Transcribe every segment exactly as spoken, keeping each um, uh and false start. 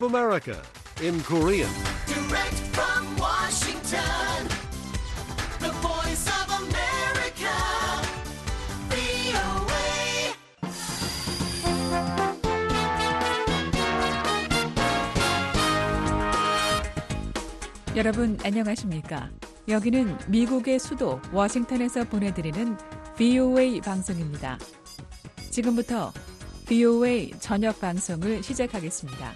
America in Korean. Direct from Washington, the voice of America, 브이오에이. 여러분 안녕하십니까? 여기는 미국의 수도 워싱턴에서 보내드리는 브이오에이 방송입니다. 지금부터 브이오에이 저녁 방송을 시작하겠습니다.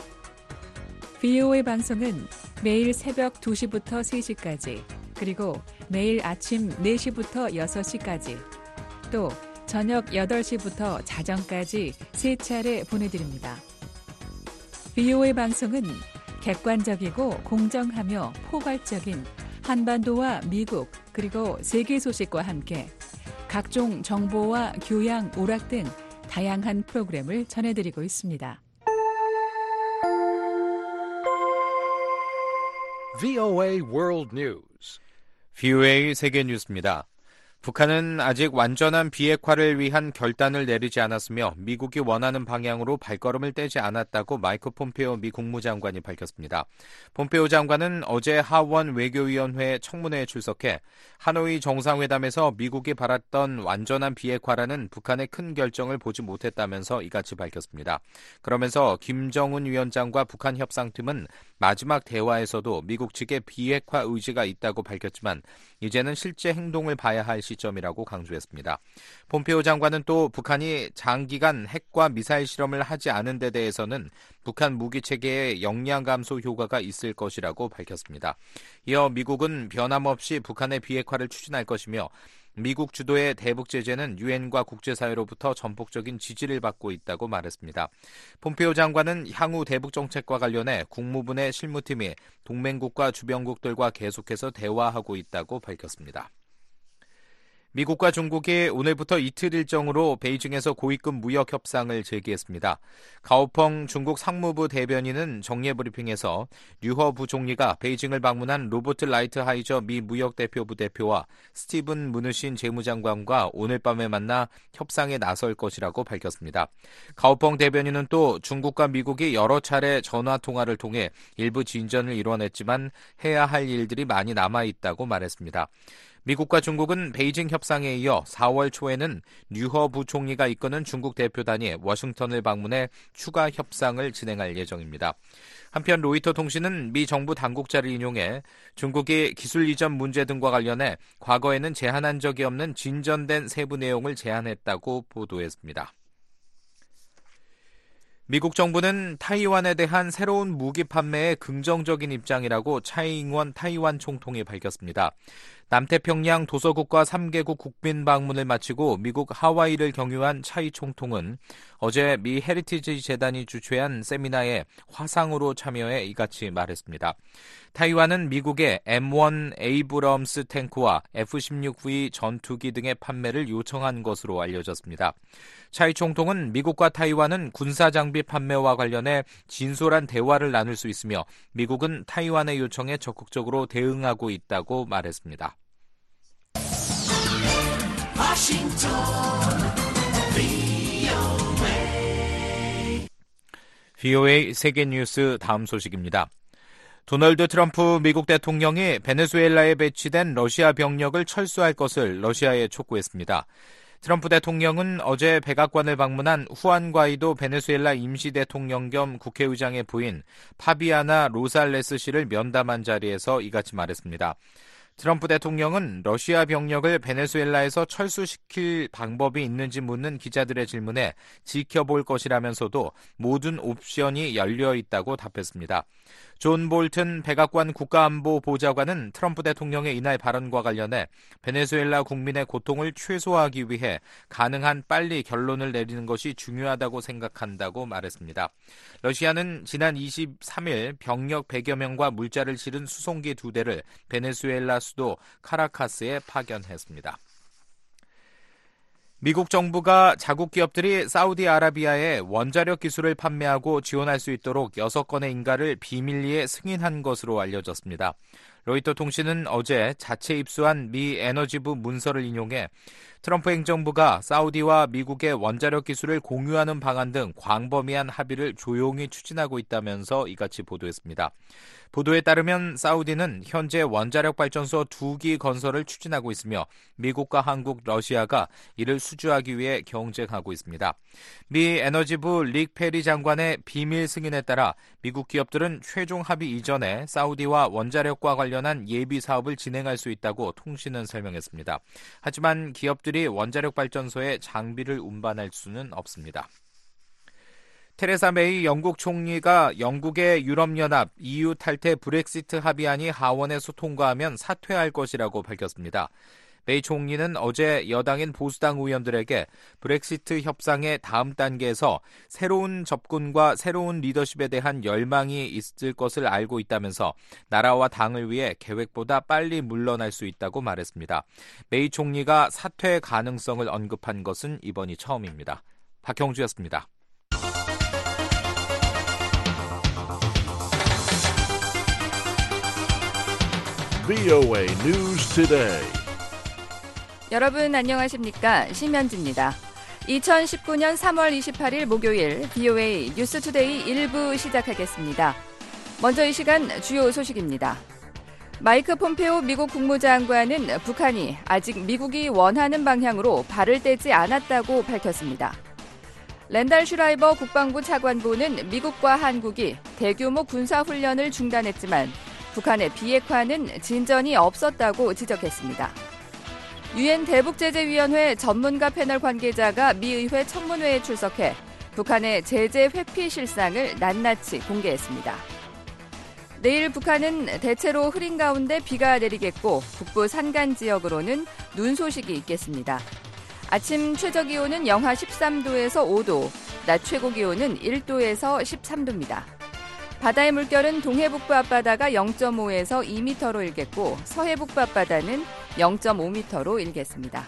브이오에이 방송은 매일 새벽 두 시부터 세 시까지, 그리고 매일 아침 네 시부터 여섯 시까지, 또 저녁 여덟 시부터 자정까지 세 차례 보내드립니다. 브이오에이 방송은 객관적이고 공정하며 포괄적인 한반도와 미국 그리고 세계 소식과 함께 각종 정보와 교양, 오락 등 다양한 프로그램을 전해드리고 있습니다. 브이오에이 World News. 브이오에이 세계 뉴스입니다. 북한은 아직 완전한 비핵화를 위한 결단을 내리지 않았으며 미국이 원하는 방향으로 발걸음을 떼지 않았다고 마이크 폼페오 미 국무장관이 밝혔습니다. 폼페오 장관은 어제 하원 외교위원회 청문회에 출석해 하노이 정상회담에서 미국이 바랐던 완전한 비핵화라는 북한의 큰 결정을 보지 못했다면서 이같이 밝혔습니다. 그러면서 김정은 위원장과 북한 협상팀은 마지막 대화에서도 미국 측의 비핵화 의지가 있다고 밝혔지만 이제는 실제 행동을 봐야 할 시점이라고 강조했습니다. 폼페오 장관은 또 북한이 장기간 핵과 미사일 실험을 하지 않은 데 대해서는 북한 무기 체계의 역량 감소 효과가 있을 것이라고 밝혔습니다. 이어 미국은 변함없이 북한의 비핵화를 추진할 것이며 미국 주도의 대북 제재는 유엔과 국제사회로부터 전폭적인 지지를 받고 있다고 말했습니다. 폼페오 장관은 향후 대북 정책과 관련해 국무부 내 실무팀이 동맹국과 주변국들과 계속해서 대화하고 있다고 밝혔습니다. 미국과 중국이 오늘부터 이틀 일정으로 베이징에서 고위급 무역 협상을 재개했습니다. 가오펑 중국 상무부 대변인은 정례 브리핑에서 류허 부총리가 베이징을 방문한 로버트 라이트하이저 미 무역대표부 대표와 스티븐 무누신 재무장관과 오늘 밤에 만나 협상에 나설 것이라고 밝혔습니다. 가오펑 대변인은 또 중국과 미국이 여러 차례 전화 통화를 통해 일부 진전을 이뤄냈지만 해야 할 일들이 많이 남아있다고 말했습니다. 미국과 중국은 베이징 협상에 이어 사월 초에는 류허 부총리가 이끄는 중국 대표단이 워싱턴을 방문해 추가 협상을 진행할 예정입니다. 한편 로이터 통신은 미 정부 당국자를 인용해 중국이 기술 이전 문제 등과 관련해 과거에는 제안한 적이 없는 진전된 세부 내용을 제안했다고 보도했습니다. 미국 정부는 타이완에 대한 새로운 무기 판매에 긍정적인 입장이라고 차이 잉원 타이완 총통이 밝혔습니다. 남태평양 도서국과 삼 개국 국빈 방문을 마치고 미국 하와이를 경유한 차이 총통은 어제 미 헤리티지 재단이 주최한 세미나에 화상으로 참여해 이같이 말했습니다. 타이완은 미국의 엠 원 에이브럼스 탱크와 에프 십육 브이 전투기 등의 판매를 요청한 것으로 알려졌습니다. 차이 총통은 미국과 타이완은 군사장비 판매와 관련해 진솔한 대화를 나눌 수 있으며 미국은 타이완의 요청에 적극적으로 대응하고 있다고 말했습니다. 워싱턴, 브이오에이. 브이오에이 세계 뉴스 다음 소식입니다. 도널드 트럼프 미국 대통령이 베네수엘라에 배치된 러시아 병력을 철수할 것을 러시아에 촉구했습니다. 트럼프 대통령은 어제 백악관을 방문한 후안 과이도 베네수엘라 임시대통령 겸 국회의장의 부인 파비아나 로살레스 씨를 면담한 자리에서 이같이 말했습니다. 트럼프 대통령은 러시아 병력을 베네수엘라에서 철수시킬 방법이 있는지 묻는 기자들의 질문에 지켜볼 것이라면서도 모든 옵션이 열려 있다고 답했습니다. 존 볼튼 백악관 국가안보보좌관은 트럼프 대통령의 이날 발언과 관련해 베네수엘라 국민의 고통을 최소화하기 위해 가능한 빨리 결론을 내리는 것이 중요하다고 생각한다고 말했습니다. 러시아는 지난 이십삼 일 병력 백여 명과 물자를 실은 수송기 두 대를 베네수엘라 수도 카라카스에 파견했습니다. 미국 정부가 자국 기업들이 사우디아라비아에 원자력 기술을 판매하고 지원할 수 있도록 여섯 건의 인가를 비밀리에 승인한 것으로 알려졌습니다. 로이터 통신은 어제 자체 입수한 미 에너지부 문서를 인용해 트럼프 행정부가 사우디와 미국의 원자력 기술을 공유하는 방안 등 광범위한 합의를 조용히 추진하고 있다면서 이같이 보도했습니다. 보도에 따르면 사우디는 현재 원자력 발전소 두 기 건설을 추진하고 있으며 미국과 한국, 러시아가 이를 수주하기 위해 경쟁하고 있습니다. 미 에너지부 릭 페리 장관의 비밀 승인에 따라 미국 기업들은 최종 합의 이전에 사우디와 원자력과 관련한 예비 사업을 진행할 수 있다고 통신은 설명했습니다. 하지만 기업들이 원자력 발전소에 장비를 운반할 수는 없습니다. 테레사 메이 영국 총리가 영국의 유럽연합 이유 탈퇴 브렉시트 합의안이 하원에서 통과하면 사퇴할 것이라고 밝혔습니다. 메이 총리는 어제 여당인 보수당 의원들에게 브렉시트 협상의 다음 단계에서 새로운 접근과 새로운 리더십에 대한 열망이 있을 것을 알고 있다면서 나라와 당을 위해 계획보다 빨리 물러날 수 있다고 말했습니다. 메이 총리가 사퇴 가능성을 언급한 것은 이번이 처음입니다. 박형주였습니다. 브이오에이 News Today. 여러분 안녕하십니까? 심현지입니다. 이천십구년 삼월 이십팔일 목요일 브이오에이 뉴스투데이 일 부 시작하겠습니다. 먼저 이 시간 주요 소식입니다. 마이크 폼페오 미국 국무장관은 북한이 아직 미국이 원하는 방향으로 발을 떼지 않았다고 밝혔습니다. 랜달 슈라이버 국방부 차관보는 미국과 한국이 대규모 군사훈련을 중단했지만 북한의 비핵화는 진전이 없었다고 지적했습니다. 유엔 대북제재위원회 전문가 패널 관계자가 미 의회 청문회에 출석해 북한의 제재 회피 실상을 낱낱이 공개했습니다. 내일 북한은 대체로 흐린 가운데 비가 내리겠고 북부 산간 지역으로는 눈 소식이 있겠습니다. 아침 최저기온은 영하 십삼 도에서 오 도, 낮 최고기온은 일 도에서 십삼 도입니다. 바다의 물결은 동해북부 앞바다가 영 점 오에서 이 미터로 일겠고 서해북부 앞바다는 영 점 오 미터로 일겠습니다.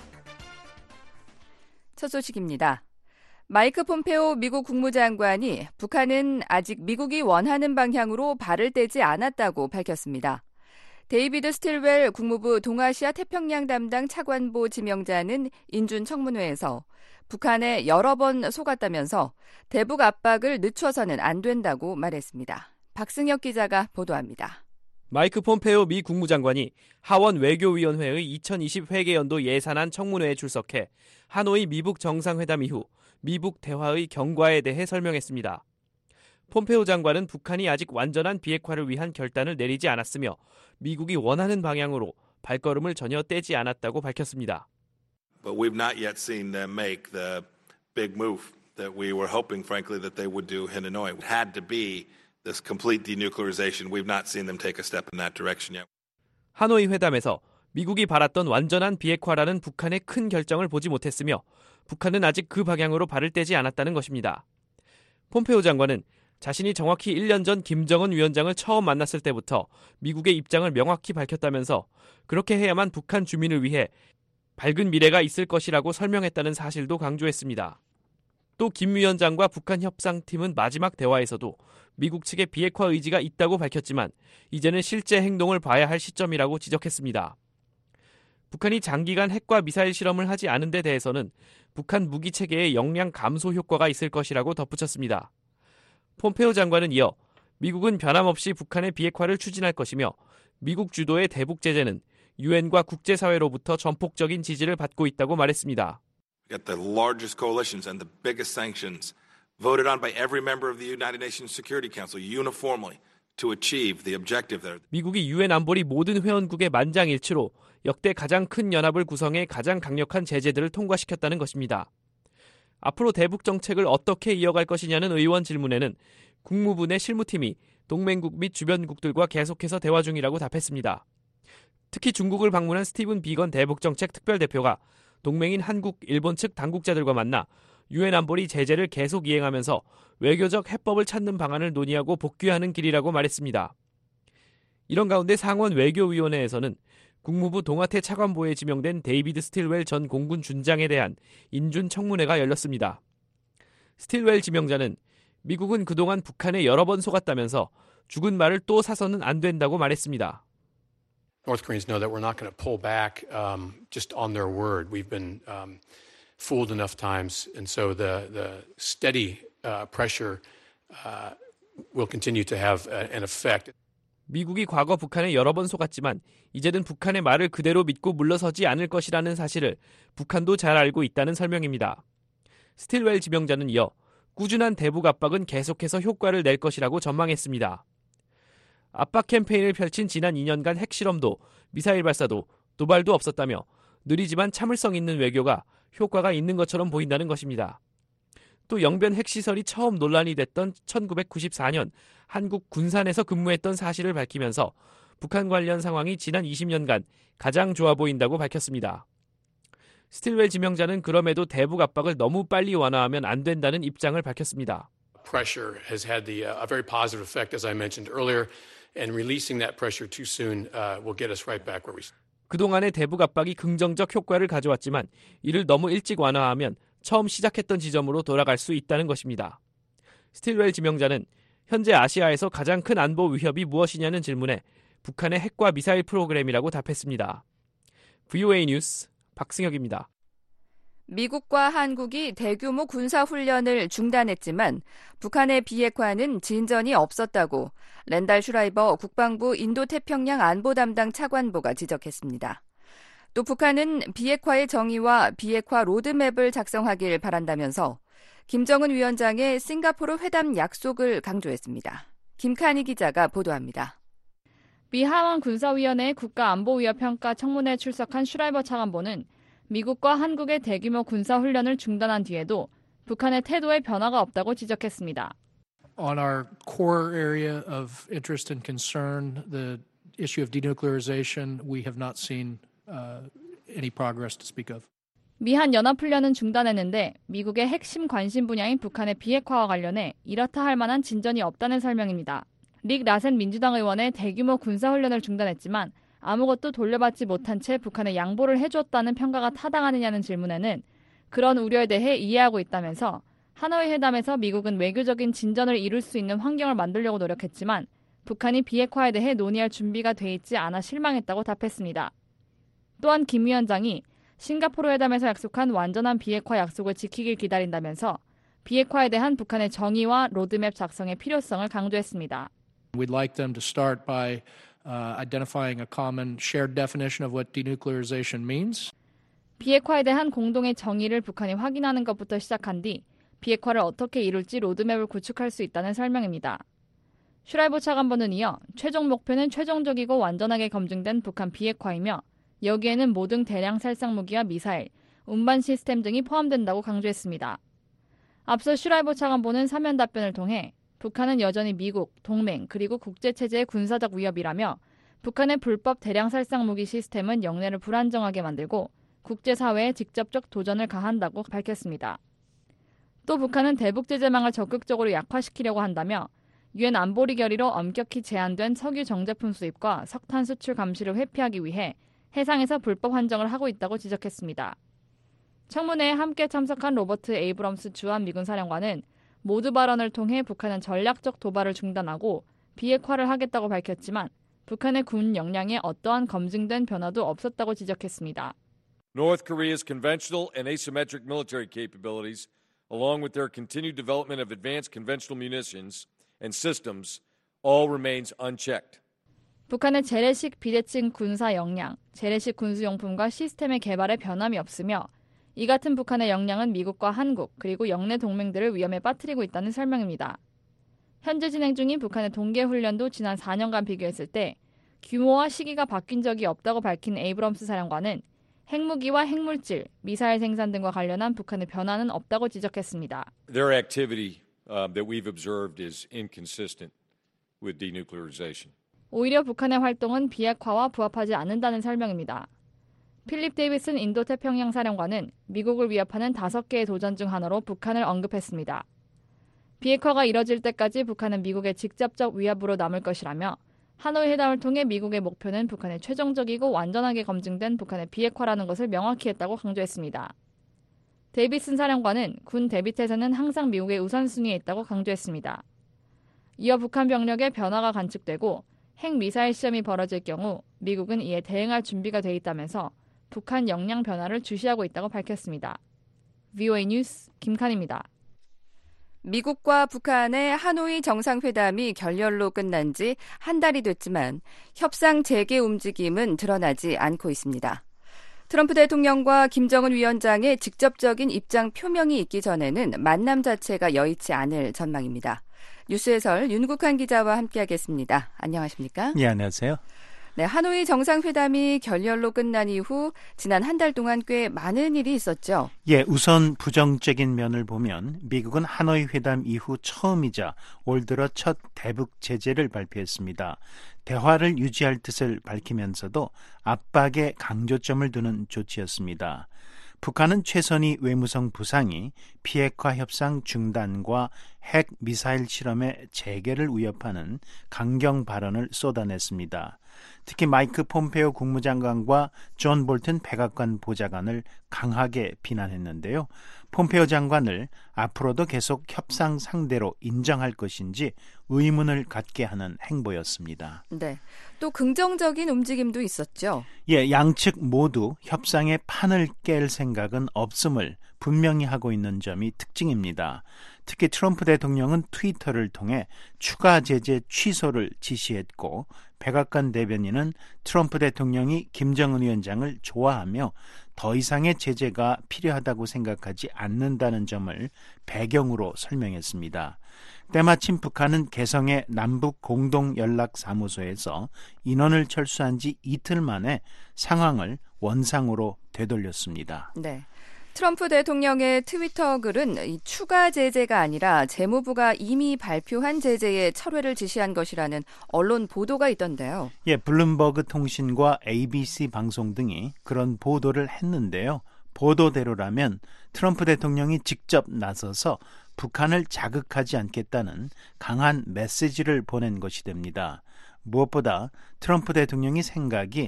첫 소식입니다. 마이크 폼페오 미국 국무장관이 북한은 아직 미국이 원하는 방향으로 발을 떼지 않았다고 밝혔습니다. 데이비드 스틸웰 국무부 동아시아 태평양 담당 차관보 지명자는 인준 청문회에서 북한에 여러 번 속았다면서 대북 압박을 늦춰서는 안 된다고 말했습니다. 박승혁 기자가 보도합니다. 마이크 폼페오 미 국무장관이 하원 외교위원회의 이천이십 회계연도 예산안 청문회에 출석해 하노이 미북 정상회담 이후 미북 대화의 경과에 대해 설명했습니다. 폼페오 장관은 북한이 아직 완전한 비핵화를 위한 결단을 내리지 않았으며 미국이 원하는 방향으로 발걸음을 전혀 떼지 않았다고 밝혔습니다. But we've not yet seen them make the big move that we were hoping, frankly, that they would do in Hanoi. It had to be this complete denuclearization. We've not seen them take a step in that direction yet. 하노이 회담에서 미국이 바랐던 완전한 비핵화라는 북한의 큰 결정을 보지 못했으며 북한은 아직 그 방향으로 발을 떼지 않았다는 것입니다. 폼페오 장관은 자신이 정확히 일 년 전 김정은 위원장을 처음 만났을 때부터 미국의 입장을 명확히 밝혔다면서 그렇게 해야만 북한 주민을 위해 밝은 미래가 있을 것이라고 설명했다는 사실도 강조했습니다. 또 김 위원장과 북한 협상팀은 마지막 대화에서도 미국 측의 비핵화 의지가 있다고 밝혔지만 이제는 실제 행동을 봐야 할 시점이라고 지적했습니다. 북한이 장기간 핵과 미사일 실험을 하지 않은 데 대해서는 북한 무기 체계의 역량 감소 효과가 있을 것이라고 덧붙였습니다. 폼페오 장관은 이어 미국은 변함없이 북한의 비핵화를 추진할 것이며 미국 주도의 대북 제재는 유엔과 국제사회로부터 전폭적인 지지를 받고 있다고 말했습니다. We got the largest coalitions and the biggest sanctions voted on by every member of the United Nations Security Council uniformly to achieve the objective there. 미국이 유엔 안보리 모든 회원국의 만장일치로 역대 가장 큰 연합을 구성해 가장 강력한 제재들을 통과시켰다는 것입니다. 앞으로 대북 정책을 어떻게 이어갈 것이냐는 의원 질문에는 국무부 내 실무팀이 동맹국 및 주변국들과 계속해서 대화 중이라고 답했습니다. 특히 중국을 방문한 스티븐 비건 대북정책 특별대표가 동맹인 한국, 일본 측 당국자들과 만나 유엔 안보리 제재를 계속 이행하면서 외교적 해법을 찾는 방안을 논의하고 복귀하는 길이라고 말했습니다. 이런 가운데 상원 외교위원회에서는 국무부 동아태 차관보에 지명된 데이비드 스틸웰 전 공군 준장에 대한 인준 청문회가 열렸습니다. 스틸웰 지명자는 미국은 그동안 북한에 여러 번 속았다면서 죽은 말을 또 사서는 안 된다고 말했습니다. North Koreans know that we're not going to pull back um, just on their word. We've been um, fooled enough times, and so the the steady uh, pressure uh, will continue to have an effect. 미국이 과거 북한에 여러 번 속았지만 이제는 북한의 말을 그대로 믿고 물러서지 않을 것이라는 사실을 북한도 잘 알고 있다는 설명입니다. 스틸웰 지명자는 이어 꾸준한 대북 압박은 계속해서 효과를 낼 것이라고 전망했습니다. 압박 캠페인을 펼친 지난 이 년간 핵실험도 미사일 발사도 도발도 없었다며 느리지만 참을성 있는 외교가 효과가 있는 것처럼 보인다는 것입니다. 또 영변 핵시설이 처음 논란이 됐던 천구백구십사 년 한국 군산에서 근무했던 사실을 밝히면서 북한 관련 상황이 지난 이십 년간 가장 좋아 보인다고 밝혔습니다. 스틸웰 지명자는 그럼에도 대북 압박을 너무 빨리 완화하면 안 된다는 입장을 밝혔습니다. Pressure has had the, uh, a very positive effect, as I mentioned earlier, and releasing that pressure too soon uh, will get us right back where we. 그동안의 대북 압박이 긍정적 효과를 가져왔지만 이를 너무 일찍 완화하면 처음 시작했던 지점으로 돌아갈 수 있다는 것입니다. 스틸웰 지명자는 현재 아시아에서 가장 큰 안보 위협이 무엇이냐는 질문에 북한의 핵과 미사일 프로그램이라고 답했습니다. 브이오에이 뉴스 박승혁입니다. 미국과 한국이 대규모 군사훈련을 중단했지만 북한의 비핵화는 진전이 없었다고 랜달 슈라이버 국방부 인도태평양 안보 담당 차관보가 지적했습니다. 또 북한은 비핵화의 정의와 비핵화 로드맵을 작성하길 바란다면서 김정은 위원장의 싱가포르 회담 약속을 강조했습니다. 김칸희 기자가 보도합니다. 미 하원 군사위원회 국가안보위협평가 청문회에 출석한 슈라이버 차관보는 미국과 한국의 대규모 군사훈련을 중단한 뒤에도 북한의 태도에 변화가 없다고 지적했습니다. On our core area of interest and concern, the issue of denuclearization, we have not seen uh, any progress to speak of. 미한 연합훈련은 중단했는데 미국의 핵심 관심 분야인 북한의 비핵화와 관련해 이렇다 할 만한 진전이 없다는 설명입니다. 릭 라센 민주당 의원의 대규모 군사훈련을 중단했지만 아무것도 돌려받지 못한 채 북한에 양보를 해줬다는 평가가 타당하느냐는 질문에는 그런 우려에 대해 이해하고 있다면서 하노이 회담에서 미국은 외교적인 진전을 이룰 수 있는 환경을 만들려고 노력했지만 북한이 비핵화에 대해 논의할 준비가 돼 있지 않아 실망했다고 답했습니다. 또한 김 위원장이 싱가포르 회담에서 약속한 완전한 비핵화 약속을 지키길 기다린다면서 비핵화에 대한 북한의 정의와 로드맵 작성의 필요성을 강조했습니다. We'd like them to start by uh, identifying a common shared definition of what denuclearization means. 비핵화에 대한 공동의 정의를 북한이 확인하는 것부터 시작한 뒤 비핵화를 어떻게 이룰지 로드맵을 구축할 수 있다는 설명입니다. 슈라이버 차관보는 이어 최종 목표는 최종적이고 완전하게 검증된 북한 비핵화이며 여기에는 모든 대량 살상 무기와 미사일, 운반 시스템 등이 포함된다고 강조했습니다. 앞서 슈라이버 차관보는 사면 답변을 통해 북한은 여전히 미국, 동맹, 그리고 국제체제의 군사적 위협이라며 북한의 불법 대량 살상 무기 시스템은 영내를 불안정하게 만들고 국제사회에 직접적 도전을 가한다고 밝혔습니다. 또 북한은 대북 제재망을 적극적으로 약화시키려고 한다며 유엔 안보리 결의로 엄격히 제한된 석유 정제품 수입과 석탄 수출 감시를 회피하기 위해 해상에서 불법 환정을 하고 있다고 지적했습니다. 청문회에 함께 참석한 로버트 에이브럼스 주한 미군 사령관은 모두 발언을 통해 북한은 전략적 도발을 중단하고 비핵화를 하겠다고 밝혔지만 북한의 군 역량에 어떠한 검증된 변화도 없었다고 지적했습니다. North Korea's conventional and asymmetric military capabilities, along with their continued development of advanced conventional munitions and systems, all remains unchecked. 북한의 재래식 비대칭 군사 역량, 재래식 군수용품과 시스템의 개발에 변함이 없으며 이 같은 북한의 역량은 미국과 한국 그리고 영내 동맹들을 위험에 빠뜨리고 있다는 설명입니다. 현재 진행 중인 북한의 동계훈련도 지난 사 년간 비교했을 때 규모와 시기가 바뀐 적이 없다고 밝힌 에이브럼스 사령관은 핵무기와 핵물질, 미사일 생산 등과 관련한 북한의 변화는 없다고 지적했습니다. Their activity uh, that we've observed is inconsistent with denuclearization. 오히려 북한의 활동은 비핵화와 부합하지 않는다는 설명입니다. 필립 데이비슨 인도태평양 사령관은 미국을 위협하는 다섯 개의 도전 중 하나로 북한을 언급했습니다. 비핵화가 이뤄질 때까지 북한은 미국의 직접적 위협으로 남을 것이라며 하노이 회담을 통해 미국의 목표는 북한의 최종적이고 완전하게 검증된 북한의 비핵화라는 것을 명확히 했다고 강조했습니다. 데이비슨 사령관은 군 대비태세는 항상 미국의 우선순위에 있다고 강조했습니다. 이어 북한 병력의 변화가 관측되고 핵미사일 시험이 벌어질 경우 미국은 이에 대응할 준비가 돼 있다면서 북한 역량 변화를 주시하고 있다고 밝혔습니다. 브이오에이 뉴스 김칸입니다. 미국과 북한의 하노이 정상회담이 결렬로 끝난 지 한 달이 됐지만 협상 재개 움직임은 드러나지 않고 있습니다. 트럼프 대통령과 김정은 위원장의 직접적인 입장 표명이 있기 전에는 만남 자체가 여의치 않을 전망입니다. 뉴스 해설 윤국한 기자와 함께하겠습니다. 안녕하십니까? 네, 안녕하세요. 네, 하노이 정상회담이 결렬로 끝난 이후 지난 한 달 동안 꽤 많은 일이 있었죠. 예, 우선 부정적인 면을 보면 미국은 하노이 회담 이후 처음이자 올 들어 첫 대북 제재를 발표했습니다. 대화를 유지할 뜻을 밝히면서도 압박에 강조점을 두는 조치였습니다. 북한은 최선희 외무성 부상이 비핵화 협상 중단과 핵 미사일 실험의 재개를 위협하는 강경 발언을 쏟아냈습니다. 특히 마이크 폼페오 국무장관과 존 볼튼 백악관 보좌관을 강하게 비난했는데요. 폼페오 장관을 앞으로도 계속 협상 상대로 인정할 것인지 의문을 갖게 하는 행보였습니다. 네, 또 긍정적인 움직임도 있었죠. 예, 양측 모두 협상의 판을 깰 생각은 없음을 분명히 하고 있는 점이 특징입니다. 특히 트럼프 대통령은 트위터를 통해 추가 제재 취소를 지시했고 백악관 대변인은 트럼프 대통령이 김정은 위원장을 좋아하며 더 이상의 제재가 필요하다고 생각하지 않는다는 점을 배경으로 설명했습니다. 때마침 북한은 개성의 남북 공동연락사무소에서 인원을 철수한 지 이틀 만에 상황을 원상으로 되돌렸습니다. 네. 트럼프 대통령의 트위터 글은 이 추가 제재가 아니라 재무부가 이미 발표한 제재의 철회를 지시한 것이라는 언론 보도가 있던데요. 예, 블룸버그 통신과 에이비씨 방송 등이 그런 보도를 했는데요. 보도대로라면 트럼프 대통령이 직접 나서서 북한을 자극하지 않겠다는 강한 메시지를 보낸 것이 됩니다. 무엇보다 트럼프 대통령의 생각이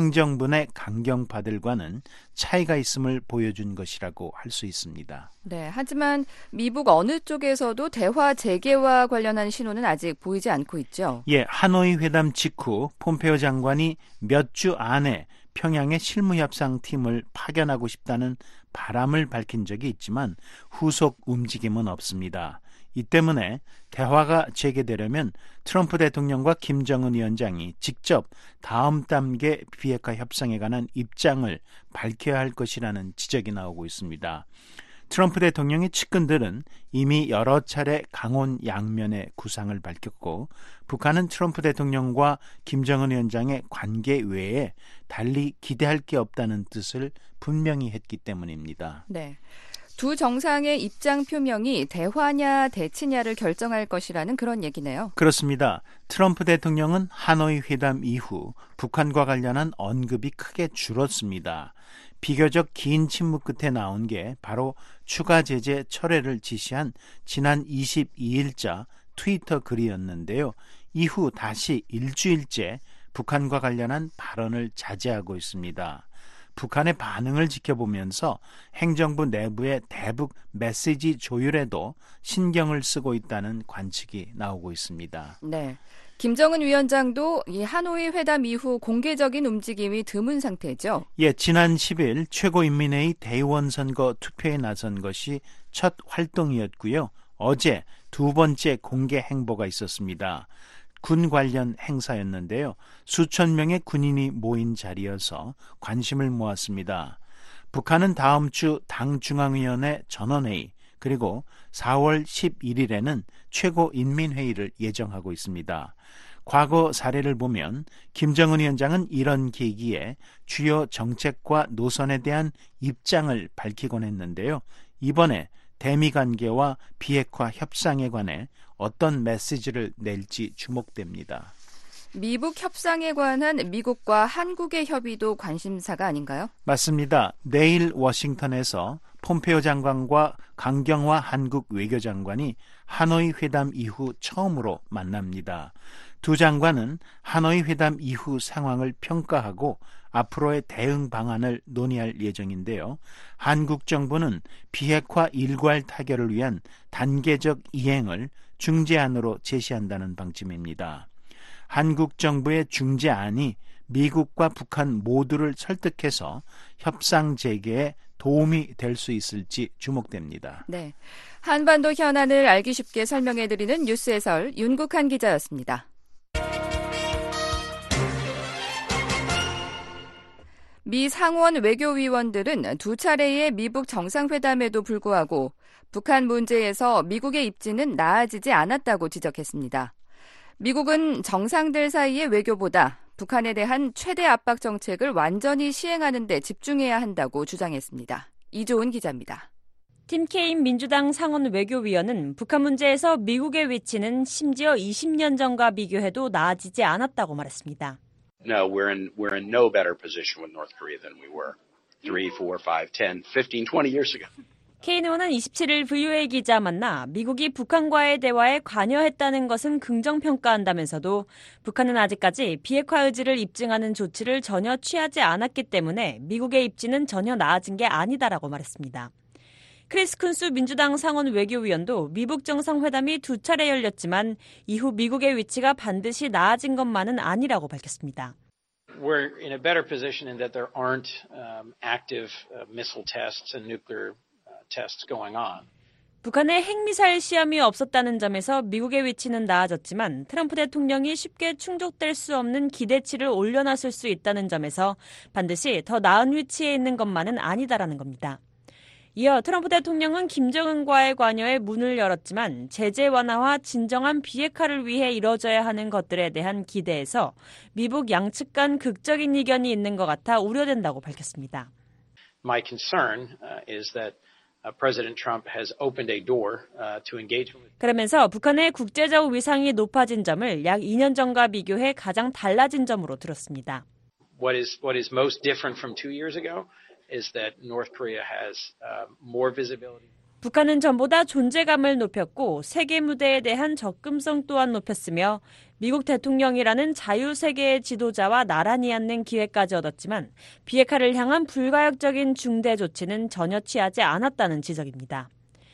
행정부의 강경파들과는 차이가 있음을 보여준 것이라고 할 수 있습니다. 네, 하지만 미국 어느 쪽에서도 대화 재개와 관련한 신호는 아직 보이지 않고 있죠. 예, 하노이 회담 직후 폼페오 장관이 몇 주 안에 평양에 실무협상팀을 파견하고 싶다는 바람을 밝힌 적이 있지만 후속 움직임은 없습니다. 이 때문에 대화가 재개되려면 트럼프 대통령과 김정은 위원장이 직접 다음 단계 비핵화 협상에 관한 입장을 밝혀야 할 것이라는 지적이 나오고 있습니다. 트럼프 대통령의 측근들은 이미 여러 차례 강원 양면의 구상을 밝혔고 북한은 트럼프 대통령과 김정은 위원장의 관계 외에 달리 기대할 게 없다는 뜻을 분명히 했기 때문입니다. 네. 두 정상의 입장 표명이 대화냐 대치냐를 결정할 것이라는 그런 얘기네요. 그렇습니다. 트럼프 대통령은 하노이 회담 이후 북한과 관련한 언급이 크게 줄었습니다. 비교적 긴 침묵 끝에 나온 게 바로 추가 제재 철회를 지시한 지난 이십이일자 트위터 글이었는데요. 이후 다시 일주일째 북한과 관련한 발언을 자제하고 있습니다. 북한의 반응을 지켜보면서 행정부 내부의 대북 메시지 조율에도 신경을 쓰고 있다는 관측이 나오고 있습니다. 네, 김정은 위원장도 이 하노이 회담 이후 공개적인 움직임이 드문 상태죠. 예, 지난 십일 최고인민회의 대의원 선거 투표에 나선 것이 첫 활동이었고요. 어제 두 번째 공개 행보가 있었습니다. 군 관련 행사였는데요. 수천 명의 군인이 모인 자리여서 관심을 모았습니다. 북한은 다음 주 당 중앙위원회 전원회의 그리고 사월 십일일에는 최고인민회의를 예정하고 있습니다. 과거 사례를 보면 김정은 위원장은 이런 계기에 주요 정책과 노선에 대한 입장을 밝히곤 했는데요. 이번에 대미 관계와 비핵화 협상에 관해 어떤 메시지를 낼지 주목됩니다. 미북 협상에 관한 미국과 한국의 협의도 관심사가 아닌가요? 맞습니다. 내일 워싱턴에서 폼페오 장관과 강경화 한국 외교장관이 하노이 회담 이후 처음으로 만납니다. 두 장관은 하노이 회담 이후 상황을 평가하고 앞으로의 대응 방안을 논의할 예정인데요. 한국 정부는 비핵화 일괄 타결을 위한 단계적 이행을 중재안으로 제시한다는 방침입니다. 한국 정부의 중재안이 미국과 북한 모두를 설득해서 협상 재개에 도움이 될 수 있을지 주목됩니다. 네, 한반도 현안을 알기 쉽게 설명해드리는 뉴스 해설 윤국한 기자였습니다. 미 상원 외교위원들은 두 차례의 미북 정상회담에도 불구하고 북한 문제에서 미국의 입지는 나아지지 않았다고 지적했습니다. 미국은 정상들 사이의 외교보다 북한에 대한 최대 압박 정책을 완전히 시행하는 데 집중해야 한다고 주장했습니다. 이조은 기자입니다. 팀 케인 민주당 상원 외교위원은 북한 문제에서 미국의 위치는 심지어 이십 년 전과 비교해도 나아지지 않았다고 말했습니다. No, we're in we're in no better position with North Korea than we were three, four, five, ten, fifteen, twenty years ago. 케인 의원은 이십칠 일 브이오에이 기자 만나 미국이 북한과의 대화에 관여했다는 것은 긍정평가한다면서도 북한은 아직까지 비핵화 의지를 입증하는 조치를 전혀 취하지 않았기 때문에 미국의 입지는 전혀 나아진 게 아니다라고 말했습니다. 크리스 쿤스 민주당 상원 외교위원도 미북 정상회담이 두 차례 열렸지만 이후 미국의 위치가 반드시 나아진 것만은 아니라고 밝혔습니다. We're in a better position in that there aren't um, active uh, missile tests and nuclear uh, tests going on. 북한의 핵미사일 시험이 없었다는 점에서 미국의 위치는 나아졌지만 트럼프 대통령이 쉽게 충족될 수 없는 기대치를 올려놨을 수 있다는 점에서 반드시 더 나은 위치에 있는 것만은 아니다라는 겁니다. 이어 트럼프 대통령은 김정은과의 관여에 문을 열었지만 제재 완화와 진정한 비핵화를 위해 이뤄져야 하는 것들에 대한 기대에서 미북 양측 간 극적인 이견이 있는 것 같아 우려된다고 밝혔습니다. My concern uh, is that uh, President Trump has opened a door uh, to engagement with. 그러면서 북한의 국제적 위상이 높아진 점을 약 이 년 전과 비교해 가장 달라진 점으로 들었습니다. What is what is most different from two years ago? is that North Korea has uh, more visibility. 북한은 전보다 존재감을 높였고 세계 무대에 대한 접근성 또한 높였으며 미국 대통령이라는 자유세계의 지도자와 나란히 앉는 기회까지 얻었지만 비핵화를 향한 불가역적인 중대 조치는 전혀 취하지 않았다는 지적입니다.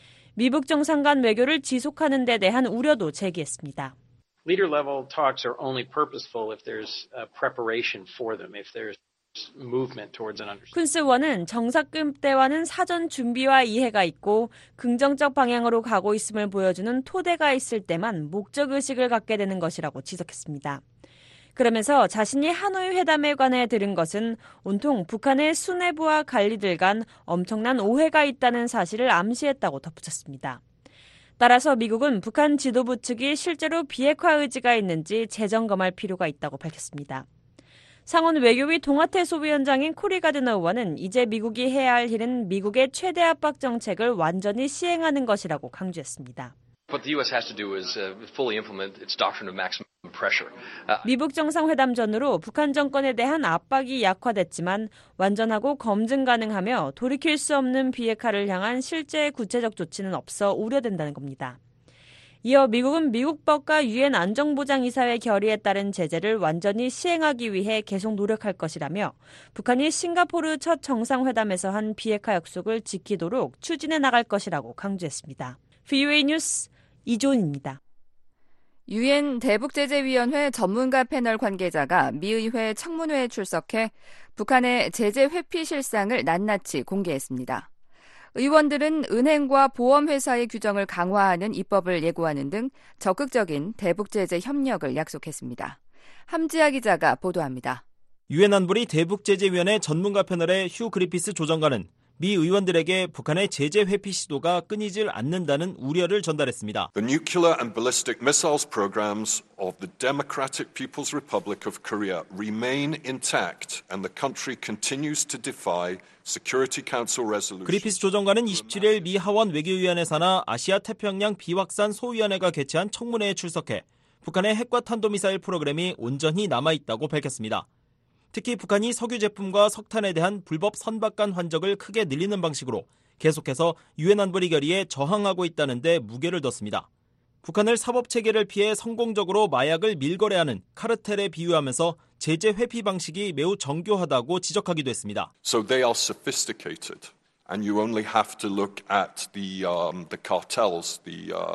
미북 정상 간 외교를 지속하는 데 대한 우려도 제기했습니다. Leader level talks are only purposeful if there's uh, preparation for them, if there's 쿤스 원은 정상급 대화는 사전 준비와 이해가 있고 긍정적 방향으로 가고 있음을 보여주는 토대가 있을 때만 목적의식을 갖게 되는 것이라고 지적했습니다. 그러면서 자신이 하노이 회담에 관해 들은 것은 온통 북한의 수뇌부와 관리들 간 엄청난 오해가 있다는 사실을 암시했다고 덧붙였습니다. 따라서 미국은 북한 지도부 측이 실제로 비핵화 의지가 있는지 재점검할 필요가 있다고 밝혔습니다. 상원 외교위 동아태 소위원장인 코리 가드너 의원은 이제 미국이 해야 할 일은 미국의 최대 압박 정책을 완전히 시행하는 것이라고 강조했습니다. What the U S has to do is fully implement its doctrine of maximum pressure. 미북 정상회담 전후로 북한 정권에 대한 압박이 약화됐지만 완전하고 검증 가능하며 돌이킬 수 없는 비핵화를 향한 실제 구체적 조치는 없어 우려된다는 겁니다. 이어 미국은 미국법과 유엔 안정보장이사회 결의에 따른 제재를 완전히 시행하기 위해 계속 노력할 것이라며 북한이 싱가포르 첫 정상회담에서 한 비핵화 약속을 지키도록 추진해 나갈 것이라고 강조했습니다. 브이오에이 뉴스 이조은입니다. 유엔 대북제재위원회 전문가 패널 관계자가 미의회 청문회에 출석해 북한의 제재 회피 실상을 낱낱이 공개했습니다. 의원들은 은행과 보험회사의 규정을 강화하는 입법을 예고하는 등 적극적인 대북제재 협력을 약속했습니다. 함지아 기자가 보도합니다. 유엔 안보리 대북제재위원회 전문가 패널의 휴 그리피스 조정관은 미 의원들에게 북한의 제재 회피 시도가 끊이질 않는다는 우려를 전달했습니다. The nuclear and ballistic missiles programs of the Democratic People's Republic of Korea remain intact and the country continues to defy Security Council resolutions. 그리피스 조정관은 이십칠 일 미 하원 외교위원회 산하 아시아 태평양 비확산 소위원회가 개최한 청문회에 출석해 북한의 핵과 탄도미사일 프로그램이 온전히 남아있다고 밝혔습니다. 특히 북한이 석유 제품과 석탄에 대한 불법 선박간 환적을 크게 늘리는 방식으로 계속해서 유엔 안보리 결의에 저항하고 있다는 데 무게를 뒀습니다. 북한을 사법체계를 피해 성공적으로 마약을 밀거래하는 카르텔에 비유하면서 제재 회피 방식이 매우 정교하다고 지적하기도 했습니다. So they are sophisticated and you only have to look at the um, the cartels, the uh,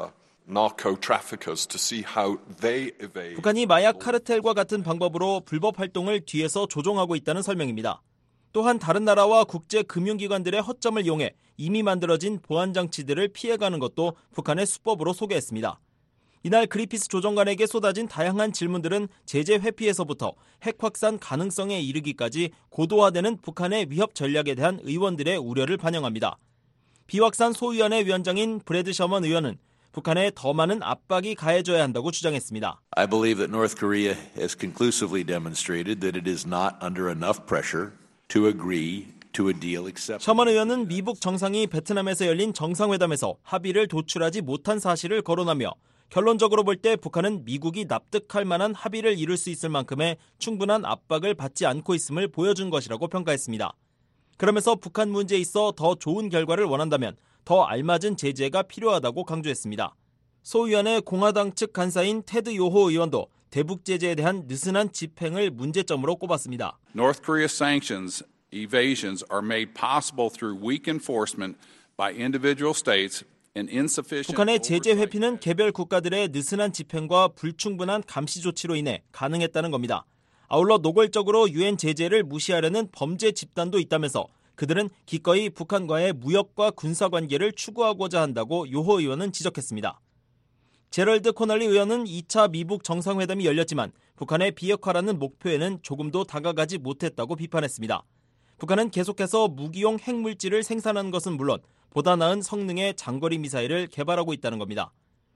narco traffickers to see how they evade. 북한이 마약 카르텔과 같은 방법으로 불법 활동을 뒤에서 조종하고 있다는 설명입니다. 또한 다른 나라와 국제 금융기관들의 허점을 이용해 이미 만들어진 보안 장치들을 피해가는 것도 북한의 수법으로 소개했습니다. 이날 그리피스 조정관에게 쏟아진 다양한 질문들은 제재 회피에서부터 핵 확산 가능성에 이르기까지 고도화되는 북한의 위협 전략에 대한 의원들의 우려를 반영합니다. 비확산 소위원회 위원장인 브래드 셔먼 의원은 북한에 더 많은 압박이 가해져야 한다고 주장했습니다. I believe that North Korea has conclusively demonstrated that it is not under enough pressure to agree to a deal acceptable. 셔먼 의원은 미북 정상이 베트남에서 열린 정상회담에서 합의를 도출하지 못한 사실을 거론하며 결론적으로 볼 때 북한은 미국이 납득할 만한 합의를 이룰 수 있을 만큼의 충분한 압박을 받지 않고 있음을 보여준 것이라고 평가했습니다. 그러면서 북한 문제에 있어 더 좋은 결과를 원한다면 더 알맞은 제재가 필요하다고 강조했습니다. 소위원회 공화당 측 간사인 테드 요호 의원도 대북 제재에 대한 느슨한 집행을 문제점으로 꼽았습니다. North Korea sanctions evasions are made possible through weak enforcement by individual states and insufficient. 북한의 제재 회피는 개별 국가들의 느슨한 집행과 불충분한 감시 조치로 인해 가능했다는 겁니다. 아울러 노골적으로 유엔 제재를 무시하려는 범죄 집단도 있다면서 그들은 기꺼이 북한과의 무역과 군사 관계를 추구하고자 한다고 요호 의원은 지적했습니다. 제럴드 코널리 의원은 이 차 미북 정상회담이 열렸지만 북한의 비핵화라는 목표에는 조금도 다가가지 못했다고 비판했습니다. 북한은 계속해서 무기용 핵물질을 생산하는 것은 물론 보다 나은 성능의 장거리 미사일을 개발하고 있다는 겁니다.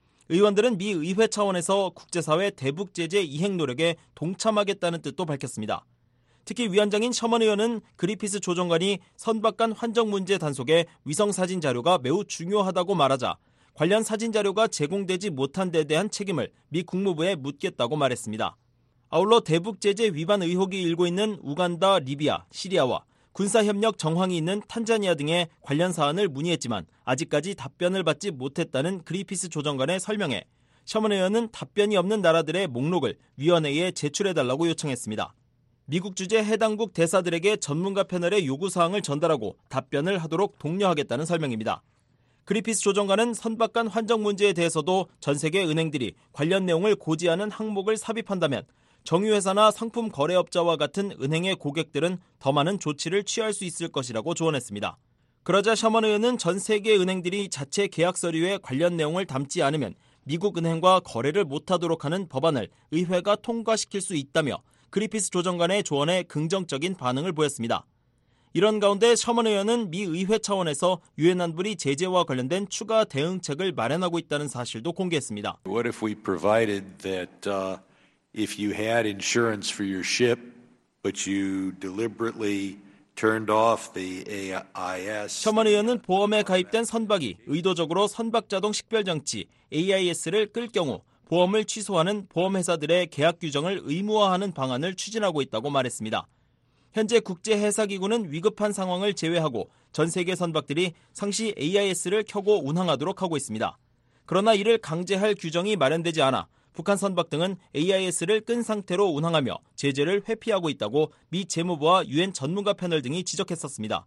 의원들은 미 의회 차원에서 국제사회 대북 제재 이행 노력에 동참하겠다는 뜻도 밝혔습니다. 특히 위원장인 셔먼 의원은 그리피스 조정관이 선박간 환적 문제 단속에 위성사진 자료가 매우 중요하다고 말하자 관련 사진 자료가 제공되지 못한 데 대한 책임을 미 국무부에 묻겠다고 말했습니다. 아울러 대북 제재 위반 의혹이 일고 있는 우간다, 리비아, 시리아와 군사협력 정황이 있는 탄자니아 등의 관련 사안을 문의했지만 아직까지 답변을 받지 못했다는 그리피스 조정관의 설명에 셔먼 의원은 답변이 없는 나라들의 목록을 위원회에 제출해달라고 요청했습니다. 미국 주재 해당국 대사들에게 전문가 패널의 요구사항을 전달하고 답변을 하도록 독려하겠다는 설명입니다. 그리피스 조정관은 선박간 환적 문제에 대해서도 전 세계 은행들이 관련 내용을 고지하는 항목을 삽입한다면 정유회사나 상품 거래업자와 같은 은행의 고객들은 더 많은 조치를 취할 수 있을 것이라고 조언했습니다. 그러자 셔먼 의원은 전 세계 은행들이 자체 계약 서류에 관련 내용을 담지 않으면 미국 은행과 거래를 못하도록 하는 법안을 의회가 통과시킬 수 있다며 그리피스 조정관의 조언에 긍정적인 반응을 보였습니다. 이런 가운데 셔먼 의원은 미 의회 차원에서 유엔 안보리 제재와 관련된 추가 대응책을 마련하고 있다는 사실도 공개했습니다. What if we provided that uh, if you had insurance for your ship, but you deliberately turned off the A I S. 셔먼 의원은 보험에 가입된 선박이 의도적으로 선박자동 식별장치 에이 아이 에스를 끌 경우 보험을 취소하는 보험회사들의 계약 규정을 의무화하는 방안을 추진하고 있다고 말했습니다. 현재 국제해사기구는 위급한 상황을 제외하고 전 세계 선박들이 상시 에이 아이 에스를 켜고 운항하도록 하고 있습니다. 그러나 이를 강제할 규정이 마련되지 않아 북한 선박 등은 에이 아이 에스를 끈 상태로 운항하며 제재를 회피하고 있다고 미 재무부와 유엔 전문가 패널 등이 지적했었습니다.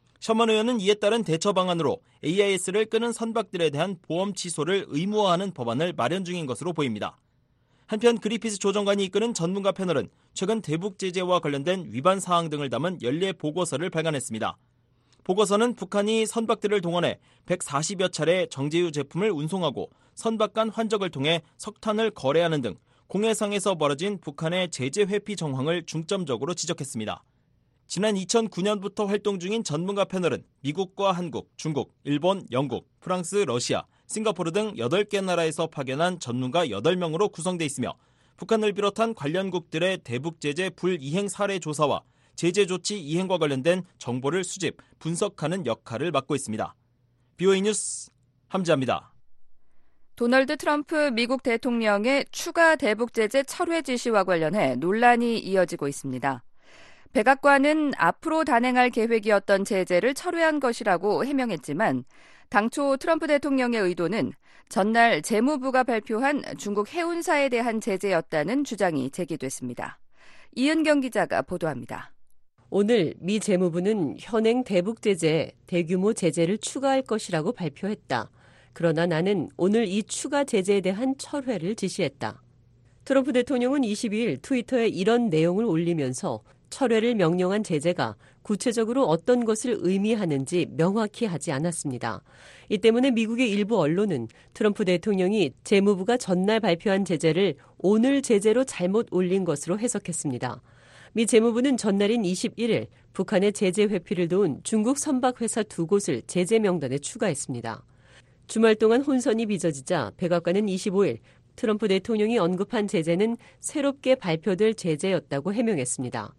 셔먼 의원은 이에 따른 대처 방안으로 에이 아이 에스를 끄는 선박들에 대한 보험 취소를 의무화하는 법안을 마련 중인 것으로 보입니다. 한편 그리피스 조정관이 이끄는 전문가 패널은 최근 대북 제재와 관련된 위반 사항 등을 담은 연례 보고서를 발간했습니다. 보고서는 북한이 선박들을 동원해 백사십여 차례 정제유 제품을 운송하고 선박 간 환적을 통해 석탄을 거래하는 등 공해상에서 벌어진 북한의 제재 회피 정황을 중점적으로 지적했습니다. 지난 이천구 년부터 활동 중인 전문가 패널은 미국과 한국, 중국, 일본, 영국, 프랑스, 러시아, 싱가포르 등 여덟 개 나라에서 파견한 전문가 여덟 명으로 구성돼 있으며 북한을 비롯한 관련국들의 대북 제재 불이행 사례 조사와 제재 조치 이행과 관련된 정보를 수집, 분석하는 역할을 맡고 있습니다. 비오에이 뉴스 함지아입니다. 도널드 트럼프 미국 대통령의 추가 대북 제재 철회 지시와 관련해 논란이 이어지고 있습니다. 백악관은 앞으로 단행할 계획이었던 제재를 철회한 것이라고 해명했지만 당초 트럼프 대통령의 의도는 전날 재무부가 발표한 중국 해운사에 대한 제재였다는 주장이 제기됐습니다. 이은경 기자가 보도합니다. 오늘 미 재무부는 현행 대북 제재에 대규모 제재를 추가할 것이라고 발표했다. 그러나 나는 오늘 이 추가 제재에 대한 철회를 지시했다. 트럼프 대통령은 이십이일 트위터에 이런 내용을 올리면서 철회를 명령한 제재가 구체적으로 어떤 것을 의미하는지 명확히 하지 않았습니다. 이 때문에 미국의 일부 언론은 트럼프 대통령이 재무부가 전날 발표한 제재를 오늘 제재로 잘못 올린 것으로 해석했습니다. 미 재무부는 전날인 이십일일 북한의 제재 회피를 도운 중국 선박회사 두 곳을 제재 명단에 추가했습니다. 주말 동안 혼선이 빚어지자 백악관은 이십오일 트럼프 대통령이 언급한 제재는 새롭게 발표될 제재였다고 해명했습니다.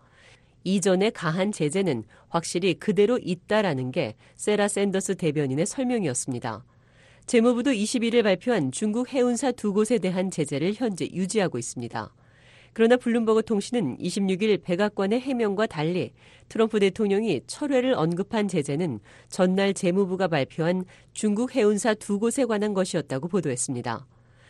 이전에 가한 제재는 확실히 그대로 있다라는 게 세라 샌더스 대변인의 설명이었습니다. 재무부도 이십일일 발표한 중국 해운사 두 곳에 대한 제재를 현재 유지하고 있습니다. 그러나 블룸버그 통신은 이십육일 백악관의 해명과 달리 트럼프 대통령이 철회를 언급한 제재는 전날 재무부가 발표한 중국 해운사 두 곳에 관한 것이었다고 보도했습니다.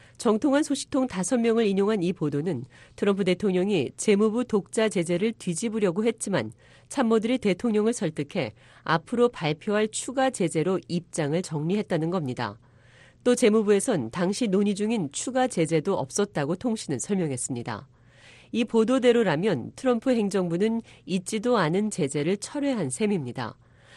정통한 소식통 다섯 명을 인용한 이 보도는 트럼프 대통령이 재무부 독자 제재를 뒤집으려고 했지만 참모들이 대통령을 설득해 앞으로 발표할 추가 제재로 입장을 정리했다는 겁니다. 또 재무부에선 당시 논의 중인 추가 제재도 없었다고 통신은 설명했습니다. 이 보도대로라면 트럼프 행정부는 있지도 않은 제재를 철회한 셈입니다.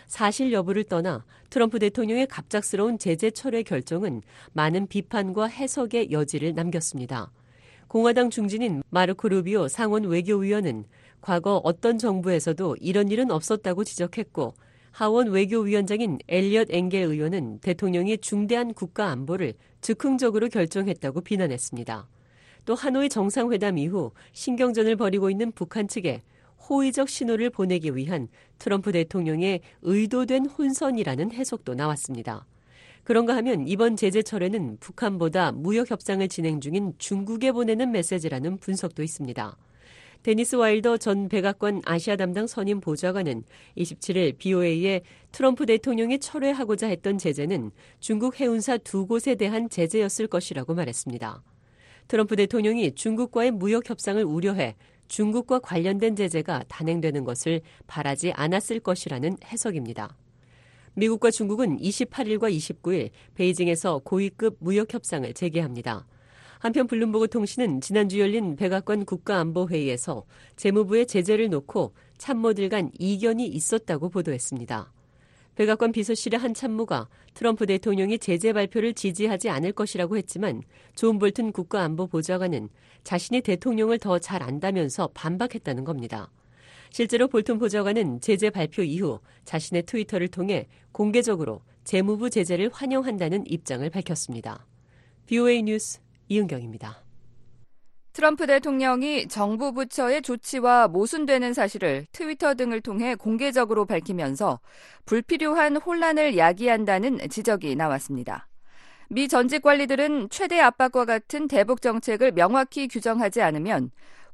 사실 여부를 떠나 트럼프 대통령의 갑작스러운 제재 철회 결정은 많은 비판과 해석의 여지를 남겼습니다. 공화당 중진인 마르코 루비오 상원 외교위원은 과거 어떤 정부에서도 이런 일은 없었다고 지적했고 하원 외교위원장인 엘리엇 엥겔 의원은 대통령이 중대한 국가 안보를 즉흥적으로 결정했다고 비난했습니다. 또 하노이 정상회담 이후 신경전을 벌이고 있는 북한 측에 호의적 신호를 보내기 위한 트럼프 대통령의 의도된 혼선이라는 해석도 나왔습니다. 그런가 하면 이번 제재 철회는 북한보다 무역 협상을 진행 중인 중국에 보내는 메시지라는 분석도 있습니다. 데니스 와일더 전 백악관 아시아 담당 선임 보좌관은 이십칠일 비오에이에 트럼프 대통령이 철회하고자 했던 제재는 중국 해운사 두 곳에 대한 제재였을 것이라고 말했습니다. 트럼프 대통령이 중국과의 무역 협상을 우려해 중국과 관련된 제재가 단행되는 것을 바라지 않았을 것이라는 해석입니다. 미국과 중국은 이십팔일과 이십구일 베이징에서 고위급 무역 협상을 재개합니다. 한편 블룸버그 통신은 지난주 열린 백악관 국가안보회의에서 재무부의 제재를 놓고 참모들 간 이견이 있었다고 보도했습니다. 백악관 비서실의 한 참모가 트럼프 대통령이 제재 발표를 지지하지 않을 것이라고 했지만 존 볼튼 국가안보보좌관은 자신이 대통령을 더 잘 안다면서 반박했다는 겁니다. 실제로 볼튼 보좌관은 제재 발표 이후 자신의 트위터를 통해 공개적으로 재무부 제재를 환영한다는 입장을 밝혔습니다. 비오에이 뉴스 이은경입니다. 트럼프 대통령이 정부 부처의 조치와 모순되는 사실을 트위터 등을 통해 공개적으로 밝히면서 불필요한 혼란을 야기한다는 지적이 나왔습니다. 미 전직 관리들은 최대 압박과 같은 대북 정책을 명확히 규정하지 않으면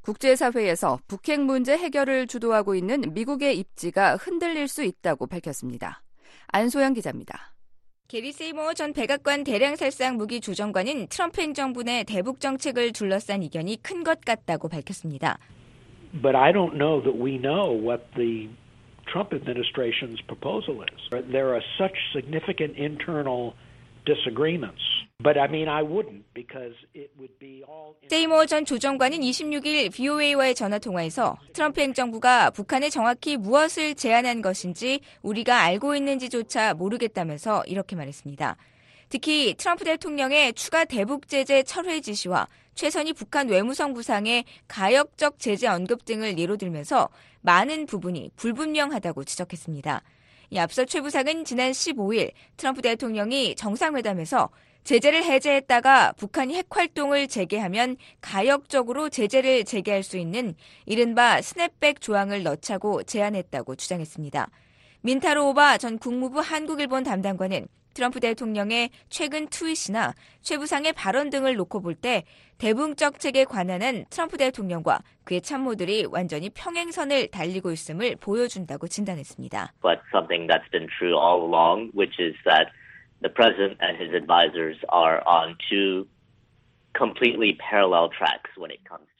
국제사회에서 북핵 문제 해결을 주도하고 있는 미국의 입지가 흔들릴 수 있다고 밝혔습니다. 안소영 기자입니다. 게리 세이모어 전 백악관 대량살상 무기 조정관은 트럼프 행정부 내 대북 정책을 둘러싼 이견이 큰 것 같다고 밝혔습니다. But I don't know that we know what the Trump administration's proposal is. There are such significant internal disagreements. But I mean, I wouldn't because it would be all. 세이모어 전 조정관은 이십육일 비오에이와의 전화통화에서 트럼프 행정부가 북한에 정확히 무엇을 제안한 것인지 우리가 알고 있는지조차 모르겠다면서 이렇게 말했습니다. 특히 트럼프 대통령의 추가 대북 제재 철회 지시와 최선희 북한 외무성 부상의 가역적 제재 언급 등을 예로 들면서 많은 부분이 불분명하다고 지적했습니다. 이 앞서 최 부상은 지난 십오일 트럼프 대통령이 정상회담에서 제재를 해제했다가 북한이 핵활동을 재개하면 가역적으로 제재를 재개할 수 있는 이른바 스냅백 조항을 넣자고 제안했다고 주장했습니다. 민타로 오바 전 국무부 한국일본 담당관은 트럼프 대통령의 최근 트윗이나 최 부상의 발언 등을 놓고 볼 때 대북 정책에 관한 트럼프 대통령과 그의 참모들이 완전히 평행선을 달리고 있음을 보여준다고 진단했습니다. But something that's been true all along, which is that the president and his advisors are on two completely parallel tracks when it comes to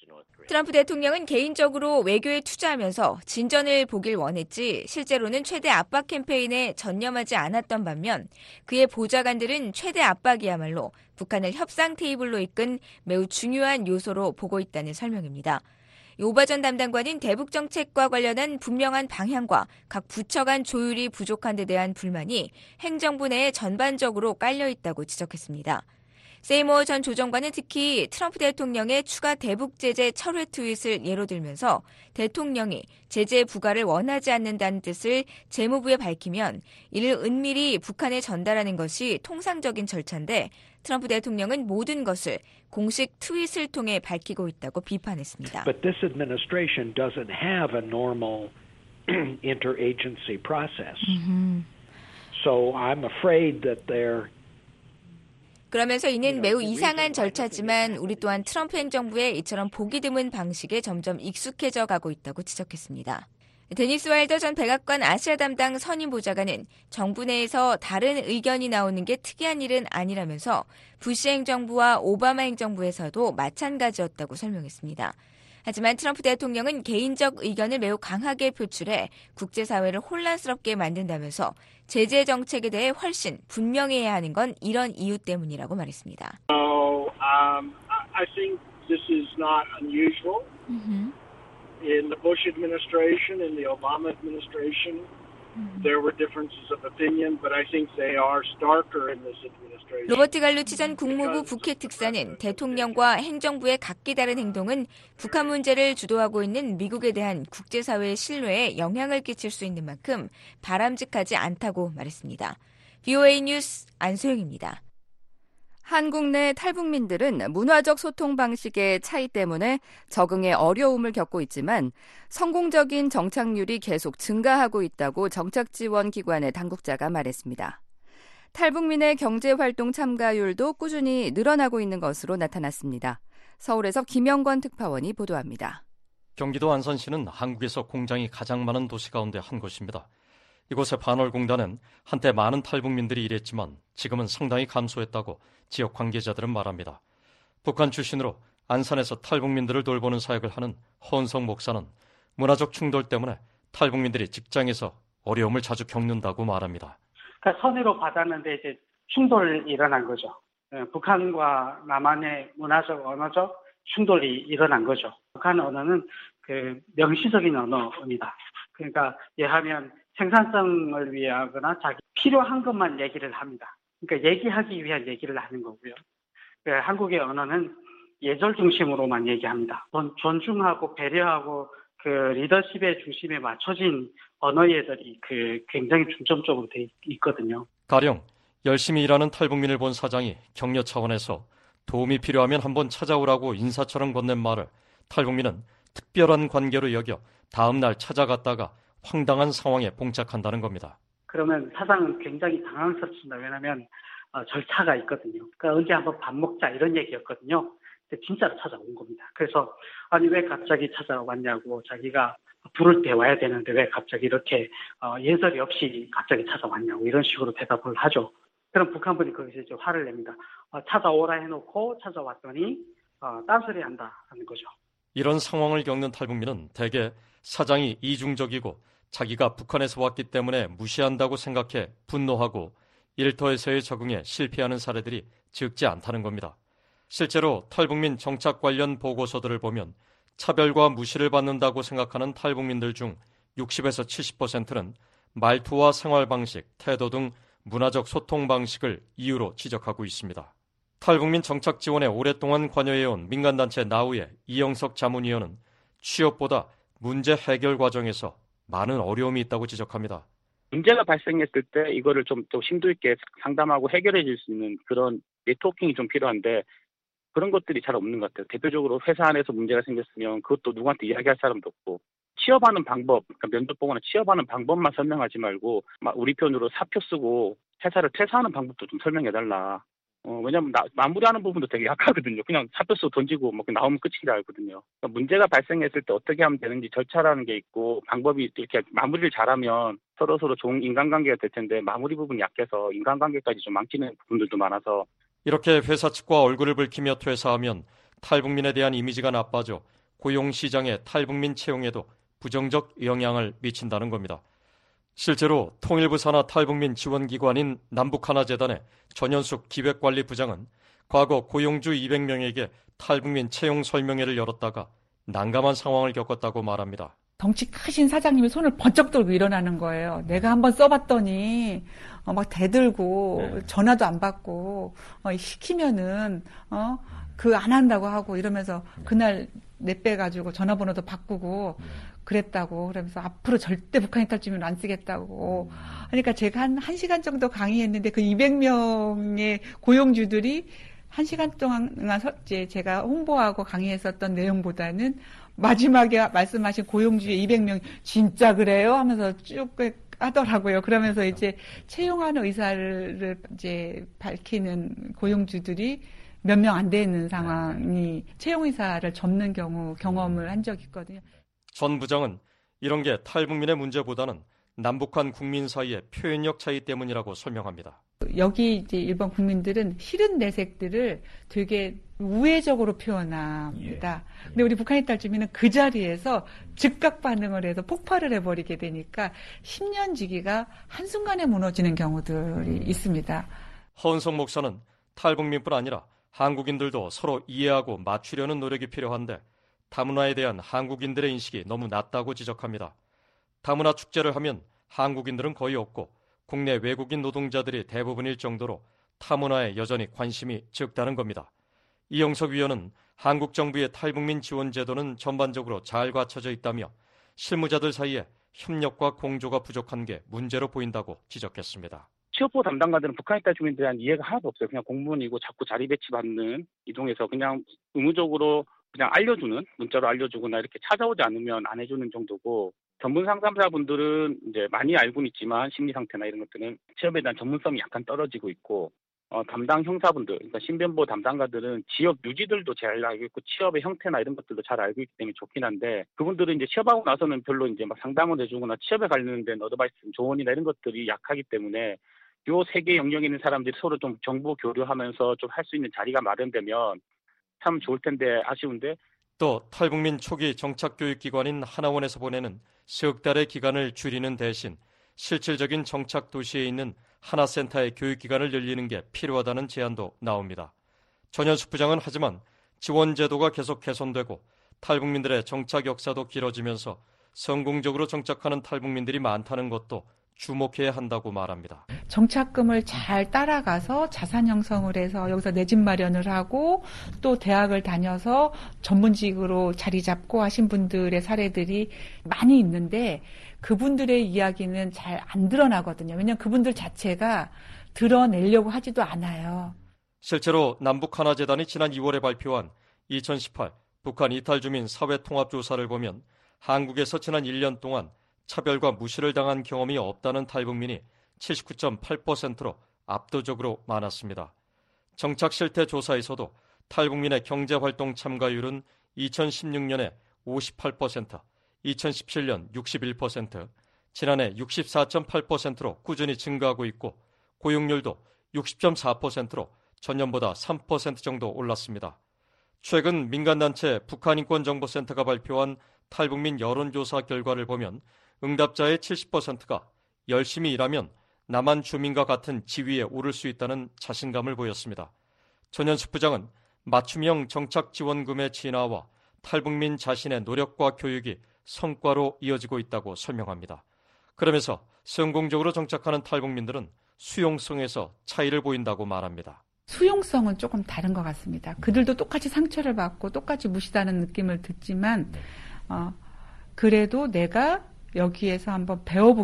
트럼프 대통령은 개인적으로 외교에 투자하면서 진전을 보길 원했지 실제로는 최대 압박 캠페인에 전념하지 않았던 반면 그의 보좌관들은 최대 압박이야말로 북한을 협상 테이블로 이끈 매우 중요한 요소로 보고 있다는 설명입니다. 오바전 담당관은 대북 정책과 관련한 분명한 방향과 각 부처 간 조율이 부족한 데 대한 불만이 행정부 내에 전반적으로 깔려 있다고 지적했습니다. 세이모어 전 조정관은 특히 트럼프 대통령의 추가 대북 제재 철회 트윗을 예로 들면서 대통령이 제재 부과를 원하지 않는다는 뜻을 재무부에 밝히면 이를 은밀히 북한에 전달하는 것이 통상적인 절차인데 트럼프 대통령은 모든 것을 공식 트윗을 통해 밝히고 있다고 비판했습니다. But this administration doesn't have a normal interagency process. Mm-hmm. So I'm afraid that they're 그러면서 이는 매우 이상한 절차지만 우리 또한 트럼프 행정부의 이처럼 보기 드문 방식에 점점 익숙해져 가고 있다고 지적했습니다. 데니스 와일더 전 백악관 아시아 담당 선임 보좌관은 정부 내에서 다른 의견이 나오는 게 특이한 일은 아니라면서 부시 행정부와 오바마 행정부에서도 마찬가지였다고 설명했습니다. 하지만 트럼프 대통령은 개인적 의견을 매우 강하게 표출해 국제사회를 혼란스럽게 만든다면서 제재 정책에 대해 훨씬 분명해야 하는 건 이런 이유 때문이라고 말했습니다. So, um, I think this is not unusual. Mm-hmm. In the Bush administration, in the Obama administration, mm-hmm. there were differences of opinion, but I think they are starker in this administration. 로버트 갈루치 전 국무부 북핵 특사는 대통령과 행정부의 각기 다른 행동은 북한 문제를 주도하고 있는 미국에 대한 국제사회의 신뢰에 영향을 끼칠 수 있는 만큼 바람직하지 않다고 말했습니다. 브이오에이 뉴스 안소영입니다. 한국 내 탈북민들은 문화적 소통 방식의 차이 때문에 적응에 어려움을 겪고 있지만 성공적인 정착률이 계속 증가하고 있다고 정착지원기관의 당국자가 말했습니다. 탈북민의 경제활동 참가율도 꾸준히 늘어나고 있는 것으로 나타났습니다. 서울에서 김영권 특파원이 보도합니다. 경기도 안산시는 한국에서 공장이 가장 많은 도시 가운데 한 곳입니다. 이곳의 반월공단은 한때 많은 탈북민들이 일했지만 지금은 상당히 감소했다고 지역 관계자들은 말합니다. 북한 출신으로 안산에서 탈북민들을 돌보는 사역을 하는 헌성 목사는 문화적 충돌 때문에 탈북민들이 직장에서 어려움을 자주 겪는다고 말합니다. 그러니까 선의로 받았는데 이제 충돌이 일어난 거죠. 북한과 남한의 문화적, 언어적 충돌이 일어난 거죠. 북한 언어는 그 명시적인 언어입니다. 그러니까 예하면 생산성을 위하거나 자기 필요한 것만 얘기를 합니다. 그러니까 얘기하기 위한 얘기를 하는 거고요. 그 한국의 언어는 예절 중심으로만 얘기합니다. 존중하고 배려하고 그 리더십의 중심에 맞춰진 언어예절이 그 굉장히 중점적으로 돼 있거든요. 가령 열심히 일하는 탈북민을 본 사장이 격려 차원에서 도움이 필요하면 한번 찾아오라고 인사처럼 건넨 말을 탈북민은 특별한 관계로 여겨 다음 날 찾아갔다가 황당한 상황에 봉착한다는 겁니다. 그러면 사장은 굉장히 당황스럽습니다. 왜냐하면 어, 절차가 있거든요. 그러니까 언제 한번 밥 먹자 이런 얘기였거든요. 근데 진짜로 찾아온 겁니다. 그래서 아니 왜 갑자기 찾아왔냐고 자기가 부를 때 와야 되는데 왜 갑자기 이렇게 어, 예절이 없이 갑자기 찾아왔냐고 이런 식으로 대답을 하죠. 그럼 북한분이 거기서 이제 화를 냅니다. 어, 찾아오라 해놓고 찾아왔더니 어, 딴소리 한다는 거죠. 이런 상황을 겪는 탈북민은 대개 사장이 이중적이고 자기가 북한에서 왔기 때문에 무시한다고 생각해 분노하고 일터에서의 적응에 실패하는 사례들이 적지 않다는 겁니다. 실제로 탈북민 정착 관련 보고서들을 보면 차별과 무시를 받는다고 생각하는 탈북민들 중 육십에서 칠십 퍼센트는 말투와 생활 방식, 태도 등 문화적 소통 방식을 이유로 지적하고 있습니다. 탈북민 정착 지원에 오랫동안 관여해온 민간단체 나우의 이영석 자문위원은 취업보다 문제 해결 과정에서 많은 어려움이 있다고 지적합니다. 문제가 발생했을 때 이거를 좀 더 심도 있게 상담하고 해결해 줄 수 있는 그런 네트워킹이 좀 필요한데 그런 것들이 잘 없는 것 같아요. 대표적으로 회사 안에서 문제가 생겼으면 그것도 누구한테 이야기할 사람도 없고 취업하는 방법, 그러니까 면접 보거나 취업하는 방법만 설명하지 말고 막 우리 편으로 사표 쓰고 회사를 퇴사하는 방법도 좀 설명해달라. 어, 왜냐면 나, 마무리하는 부분도 되게 약하거든요. 그냥 사표 쓰고 던지고 뭐 나오면 끝이라 알거든요. 그러니까 문제가 발생했을 때 어떻게 하면 되는지 절차라는 게 있고 방법이 이렇게 마무리를 잘하면 서로 서로 좋은 인간관계가 될 텐데 마무리 부분이 약해서 인간관계까지 좀 망치는 부분들도 많아서 이렇게 회사 측과 얼굴을 붉히며 퇴사하면 탈북민에 대한 이미지가 나빠져 고용시장의 탈북민 채용에도 부정적 영향을 미친다는 겁니다. 실제로 통일부 산하 탈북민 지원기관인 남북하나재단의 전현숙 기획관리부장은 과거 고용주 이백 명에게 탈북민 채용 설명회를 열었다가 난감한 상황을 겪었다고 말합니다. 덩치 크신 사장님이 손을 번쩍 들고 일어나는 거예요. 내가 한번 써봤더니 어, 막 대들고 네. 전화도 안 받고 어, 시키면은 어, 그 안 한다고 하고 이러면서 그날 내 빼가지고 전화번호도 바꾸고 그랬다고 그러면서 앞으로 절대 북한 이탈주민 안 쓰겠다고. 그러니까 제가 한 한 시간 정도 강의했는데 그 이백 명의 고용주들이 한 시간 동안 이제 제가 홍보하고 강의했었던 내용보다는 마지막에 말씀하신 고용주의 이백 명 진짜 그래요? 하면서 쭉 하더라고요. 그러면서 이제 채용하는 의사를 이제 밝히는 고용주들이 몇 명 안 되는 상황이 채용 의사를 접는 경우 경험을 한 적이 있거든요. 전 부장은 이런 게 탈북민의 문제보다는 남북한 국민 사이의 표현력 차이 때문이라고 설명합니다. 여기 이제 일본 국민들은 싫은 내색들을 되게 우회적으로 표현합니다. 예. 근데 우리 북한 이탈 주민은 그 자리에서 즉각 반응을 해서 폭발을 해버리게 되니까 십 년 지기가 한순간에 무너지는 경우들이 음. 있습니다. 허은성 목사는 탈북민뿐 아니라 한국인들도 서로 이해하고 맞추려는 노력이 필요한데 다문화에 대한 한국인들의 인식이 너무 낮다고 지적합니다. 다문화 축제를 하면 한국인들은 거의 없고 국내 외국인 노동자들이 대부분일 정도로 타문화에 여전히 관심이 적다는 겁니다. 이영석 위원은 한국 정부의 탈북민 지원 제도는 전반적으로 잘 갖춰져 있다며 실무자들 사이에 협력과 공조가 부족한 게 문제로 보인다고 지적했습니다. 취업보 담당가들은 북한 이탈 주민들에 대한 이해가 하나도 없어요. 그냥 공무원이고 자꾸 자리 배치받는 이동해서 그냥 의무적으로 그냥 알려주는, 문자로 알려주거나 이렇게 찾아오지 않으면 안 해주는 정도고, 전문 상담사분들은 이제 많이 알고는 있지만 심리 상태나 이런 것들은 취업에 대한 전문성이 약간 떨어지고 있고, 어, 담당 형사분들, 그러니까 신변보 담당가들은 지역 유지들도 잘 알고 있고 취업의 형태나 이런 것들도 잘 알고 있기 때문에 좋긴 한데, 그분들은 이제 취업하고 나서는 별로 이제 막 상담을 해주거나 취업에 관련된 어드바이스, 조언이나 이런 것들이 약하기 때문에 요 세 개 영역에 있는 사람들이 서로 좀 정보 교류하면서 좀 할 수 있는 자리가 마련되면 참 좋을 텐데 아쉬운데. 또 탈북민 초기 정착교육기관인 하나원에서 보내는 석 달의 기간을 줄이는 대신 실질적인 정착 도시에 있는 하나센터의 교육기간을 열리는 게 필요하다는 제안도 나옵니다. 전현숙 부장은 하지만 지원 제도가 계속 개선되고 탈북민들의 정착 역사도 길어지면서 성공적으로 정착하는 탈북민들이 많다는 것도 주목해야 한다고 말합니다. 정착금을 잘 따라가서 자산 형성을 해서 여기서 내 집 마련을 하고 또 대학을 다녀서 전문직으로 자리 잡고 하신 분들의 사례들이 많이 있는데 그분들의 이야기는 잘 안 드러나거든요. 왜냐하면 그분들 자체가 드러내려고 하지도 않아요. 실제로 남북하나재단이 지난 이월에 발표한 이천십팔 북한 이탈주민 사회통합조사를 보면 한국에서 지난 일 년 동안 차별과 무시를 당한 경험이 없다는 탈북민이 칠십구 점 팔 퍼센트로 압도적으로 많았습니다. 정착 실태 조사에서도 탈북민의 경제활동 참가율은 이천십육 년에 오십팔 퍼센트, 이천십칠 년 육십일 퍼센트, 지난해 육십사 점 팔 퍼센트로 꾸준히 증가하고 있고 고용률도 육십 점 사 퍼센트로 전년보다 삼 퍼센트 정도 올랐습니다. 최근 민간단체 북한인권정보센터가 발표한 탈북민 여론조사 결과를 보면 응답자의 칠십 퍼센트가 열심히 일하면 남한 주민과 같은 지위에 오를 수 있다는 자신감을 보였습니다. 전현숙 부장은 맞춤형 정착 지원금의 진화와 탈북민 자신의 노력과 교육이 성과로 이어지고 있다고 설명합니다. 그러면서 성공적으로 정착하는 탈북민들은 수용성에서 차이를 보인다고 말합니다. 수용성은 조금 다른 것 같습니다. 그들도 똑같이 상처를 받고 똑같이 무시다는 느낌을 듣지만 어, 그래도 내가 여기에서 한번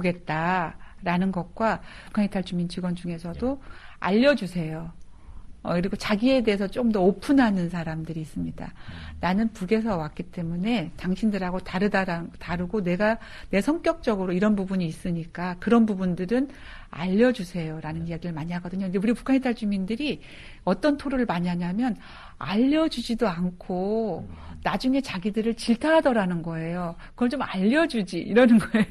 배워보겠다라는 것과 북한 이탈 주민 직원 중에서도 알려주세요. 어, 그리고 자기에 대해서 좀 더 오픈하는 사람들이 있습니다. 나는 북에서 왔기 때문에 당신들하고 다르다, 다르고 내가 내 성격적으로 이런 부분이 있으니까 그런 부분들은 알려주세요라는 이야기를 많이 하거든요. 근데 우리 북한 이탈 주민들이 어떤 토로를 많이 하냐면 알려주지도 않고 나중에 자기들을 질타하더라는 거예요. 그걸 좀 알려주지 이러는 거예요.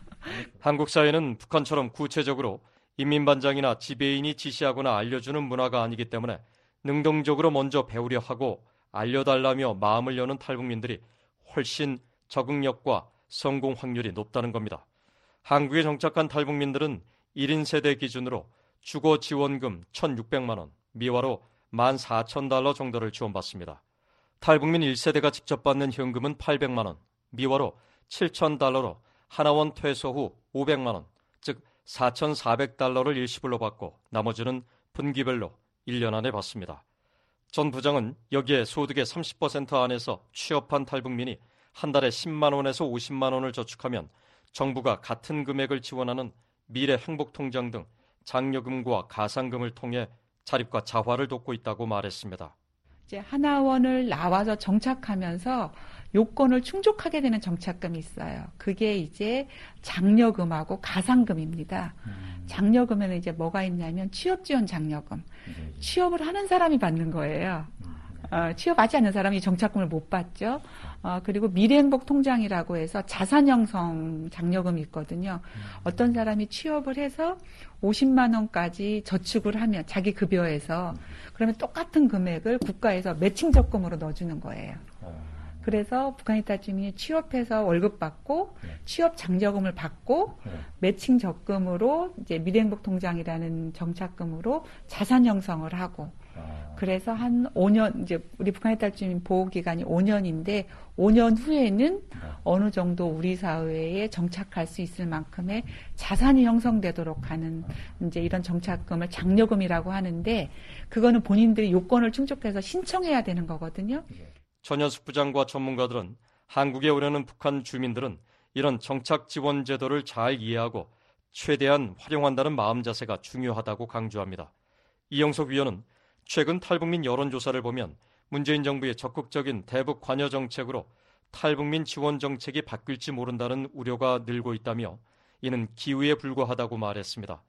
한국 사회는 북한처럼 구체적으로 인민반장이나 지배인이 지시하거나 알려주는 문화가 아니기 때문에 능동적으로 먼저 배우려 하고 알려달라며 마음을 여는 탈북민들이 훨씬 적응력과 성공 확률이 높다는 겁니다. 한국에 정착한 탈북민들은 일 인 세대 기준으로 주거 지원금 천육백만 원, 미화로 만 사천 달러 정도를 지원받습니다. 탈북민 일 세대가 직접 받는 현금은 팔백만 원, 미화로 칠천 달러로 하나원 퇴소 후 오백만 원, 즉 사천사백 달러를 일시불로 받고 나머지는 분기별로 일 년 안에 받습니다. 전 부장은 여기에 소득의 삼십 퍼센트 안에서 취업한 탈북민이 한 달에 십만 원에서 오십만 원을 저축하면 정부가 같은 금액을 지원하는 미래행복통장 등 장려금과 가상금을 통해 자립과 자활을 돕고 있다고 말했습니다. 이제 하나원을 나와서 정착하면서 요건을 충족하게 되는 정착금이 있어요. 그게 이제 장려금하고 가상금입니다. 음. 장려금에는 이제 뭐가 있냐면 취업지원 장려금. 네. 취업을 하는 사람이 받는 거예요. 어, 취업하지 않는 사람이 정착금을 못 받죠. 어, 그리고 미래행복통장이라고 해서 자산형성 장려금이 있거든요. 음. 어떤 사람이 취업을 해서 오십만 원까지 저축을 하면 자기 급여에서 음. 그러면 똑같은 금액을 국가에서 매칭 적금으로 넣어주는 거예요. 어. 그래서 북한의 탈북민이 취업해서 월급 받고 네. 취업 장려금을 받고 네. 매칭 적금으로 이제 미래행복통장이라는 정착금으로 자산 형성을 하고 아. 그래서 한 오 년 이제 우리 북한의 탈북민 보호 기간이 오 년인데 오 년 후에는 네. 어느 정도 우리 사회에 정착할 수 있을 만큼의 자산이 형성되도록 하는 이제 이런 정착금을 장려금이라고 하는데 그거는 본인들이 요건을 충족해서 신청해야 되는 거거든요. 네. 전현숙 부장과 전문가들은 한국에 오려는 북한 주민들은 이런 정착 지원 제도를 잘 이해하고 최대한 활용한다는 마음 자세가 중요하다고 강조합니다. 이영석 위원은 최근 탈북민 여론조사를 보면 문재인 정부의 적극적인 대북 관여 정책으로 탈북민 지원 정책이 바뀔지 모른다는 우려가 늘고 있다며 이는 기우에 불과하다고 말했습니다.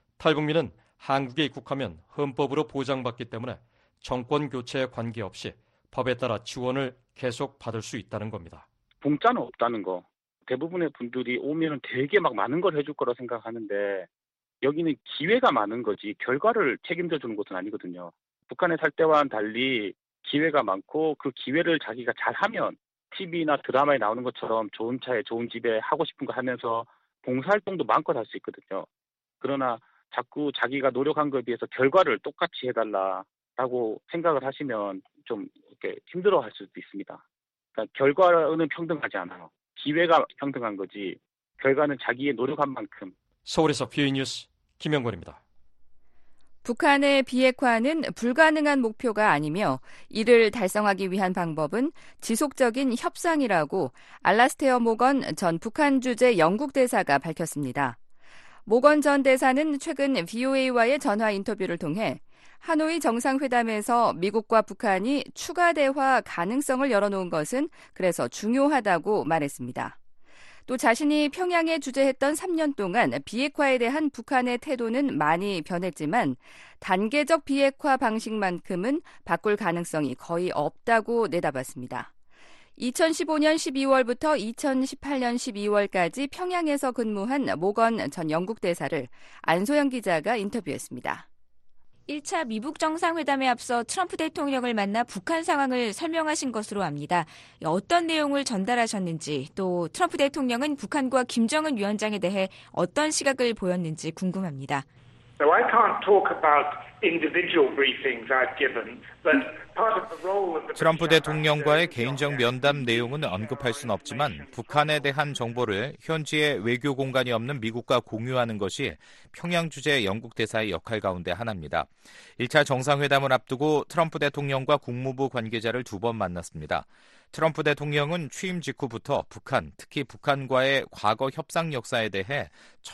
탈북민은 한국에 입국하면 헌법으로 보장받기 때문에 정권 교체에 관계없이 법에 따라 지원을 계속 받을 수 있다는 겁니다. 공짜는 없다는 거. 대부분의 분들이 오면 되게 막 많은 걸 해줄 거라 생각하는데 여기는 기회가 많은 거지 결과를 책임져 주는 것은 아니거든요. 북한에 살 때와는 달리 기회가 많고 그 기회를 자기가 잘하면 티비나 드라마에 나오는 것처럼 좋은 차에 좋은 집에 하고 싶은 거 하면서 봉사활동도 마음껏 할 수 있거든요. 그러나 자꾸 자기가 노력한 거에 비해서 결과를 똑같이 해달라라고 생각을 하시면 좀 이렇게 힘들어할 수도 있습니다. 그러니까 결과는 평등하지 않아요. 기회가 평등한 거지 결과는 자기의 노력한 만큼. 서울에서 비오이 뉴스 김영권입니다. 북한의 비핵화는 불가능한 목표가 아니며 이를 달성하기 위한 방법은 지속적인 협상이라고 알라스테어 모건 전 북한 주재 영국 대사가 밝혔습니다. 모건 전 대사는 최근 비오에이와의 전화 인터뷰를 통해 하노이 정상회담에서 미국과 북한이 추가 대화 가능성을 열어놓은 것은 그래서 중요하다고 말했습니다. 또 자신이 평양에 주재했던 삼 년 동안 비핵화에 대한 북한의 태도는 많이 변했지만 단계적 비핵화 방식만큼은 바꿀 가능성이 거의 없다고 내다봤습니다. 이천십오 년 십이월부터 이천십팔 년 십이월까지 평양에서 근무한 모건 전 영국 대사를 안소영 기자가 인터뷰했습니다. 일 차 미북 정상회담에 앞서 트럼프 대통령을 만나 북한 상황을 설명하신 것으로 압니다. 어떤 내용을 전달하셨는지 또 트럼프 대통령은 북한과 김정은 위원장에 대해 어떤 시각을 보였는지 궁금합니다. So I can't talk about individual briefings I've given, but part of the role of the 트럼프 대통령과의 개인적 면담 내용은 언급할 수는 없지만 북한에 대한 정보를 현지의 외교 공간이 없는 미국과 공유하는 것이 평양 주재 영국 대사의 역할 가운데 하나입니다. 일 차 정상회담을 앞두고 트럼프 대통령과 국무부 관계자를 두 번 만났습니다. 트럼프 대통령은 취임 직후부터 북한, 특히 북한과의 과거 협상 역사에 대해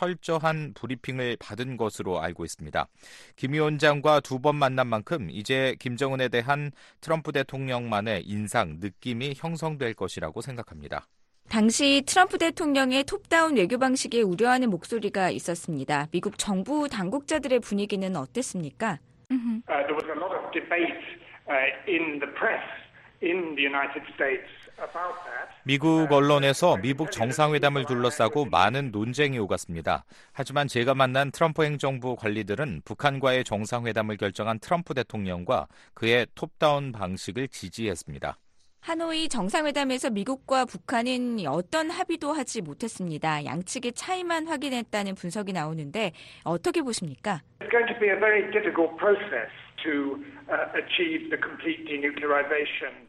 철저한 브리핑을 받은 것으로 알고 있습니다. 김 위원장과 두 번 만난 만큼 이제 김정은에 대한 트럼프 대통령만의 인상, 느낌이 형성될 것이라고 생각합니다. 당시 트럼프 대통령의 톱다운 외교 방식에 우려하는 목소리가 있었습니다. 미국 정부 당국자들의 분위기는 어땠습니까? Uh, there was a lot of debate uh, in the press. In the United States about that. 미국 언론에서 미북 정상회담을 둘러싸고 많은 논쟁이 오갔습니다. 하지만 제가 만난 트럼프 행정부 관리들은 북한과의 정상회담을 결정한 트럼프 대통령과 그의 톱다운 방식을 지지했습니다. 하노이 정상회담에서 미국과 북한은 어떤 합의도 하지 못했습니다. 양측의 차이만 확인했다는 분석이 나오는데 어떻게 보십니까? It's going to be a very difficult process to uh, achieve the complete denuclearization.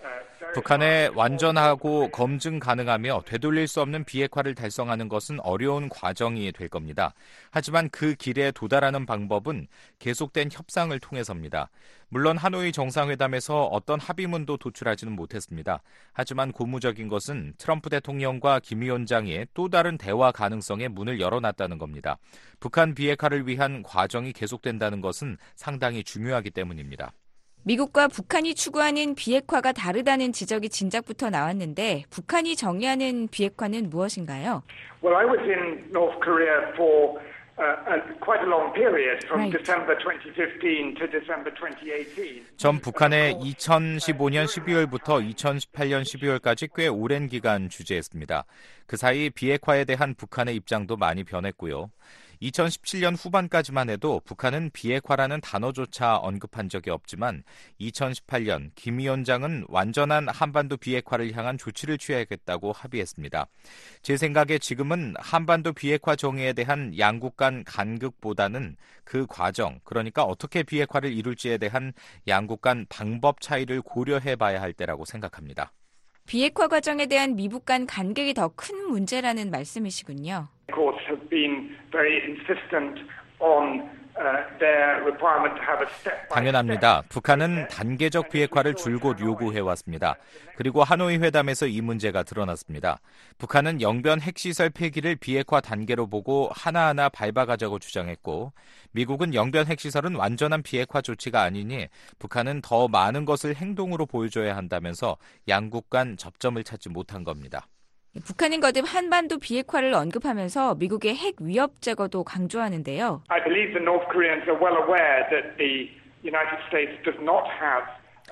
북한의 완전하고 검증 가능하며 되돌릴 수 없는 비핵화를 달성하는 것은 어려운 과정이 될 겁니다. 하지만 그 길에 도달하는 방법은 계속된 협상을 통해서입니다. 물론 하노이 정상회담에서 어떤 합의문도 도출하지는 못했습니다. 하지만 고무적인 것은 트럼프 대통령과 김 위원장이 또 다른 대화 가능성의 문을 열어놨다는 겁니다. 북한 비핵화를 위한 과정이 계속된다는 것은 상당히 중요하기 때문입니다. 미국과 북한이 추구하는 비핵화가 다르다는 지적이 진작부터 나왔는데 북한이 정의하는 비핵화는 무엇인가요? Well, I was in North Korea for uh, a, quite a long period, from right. December twenty fifteen to December twenty eighteen. 전 북한에 이천십오 년 십이월부터 이천십팔 년 십이월까지 꽤 오랜 기간 주재했습니다. 그 사이 비핵화에 대한 북한의 입장도 많이 변했고요. 이천십칠 년 후반까지만 해도 북한은 비핵화라는 단어조차 언급한 적이 없지만 이천십팔 년 김 위원장은 완전한 한반도 비핵화를 향한 조치를 취하겠다고 합의했습니다. 제 생각에 지금은 한반도 비핵화 정의에 대한 양국 간 간극보다는 그 과정, 그러니까 어떻게 비핵화를 이룰지에 대한 양국 간 방법 차이를 고려해봐야 할 때라고 생각합니다. 비핵화 과정에 대한 미국 간 간격이 더 큰 문제라는 말씀이시군요. Courts have been very insistent on uh, their requirement to have a step by 당연합니다. 북한은 단계적 비핵화를 줄곧 요구해왔습니다. 그리고 하노이 회담에서 이 문제가 드러났습니다. 북한은 영변 핵시설 폐기를 비핵화 단계로 보고 하나하나 밟아가자고 주장했고 미국은 영변 핵시설은 완전한 비핵화 조치가 아니니 북한은 더 많은 것을 행동으로 보여줘야 한다면서 양국 간 접점을 찾지 못한 겁니다. 북한은 거듭 한반도 비핵화를 언급하면서 미국의 핵 위협 제거도 강조하는데요. I believe the North Koreans are well aware that the United States does not have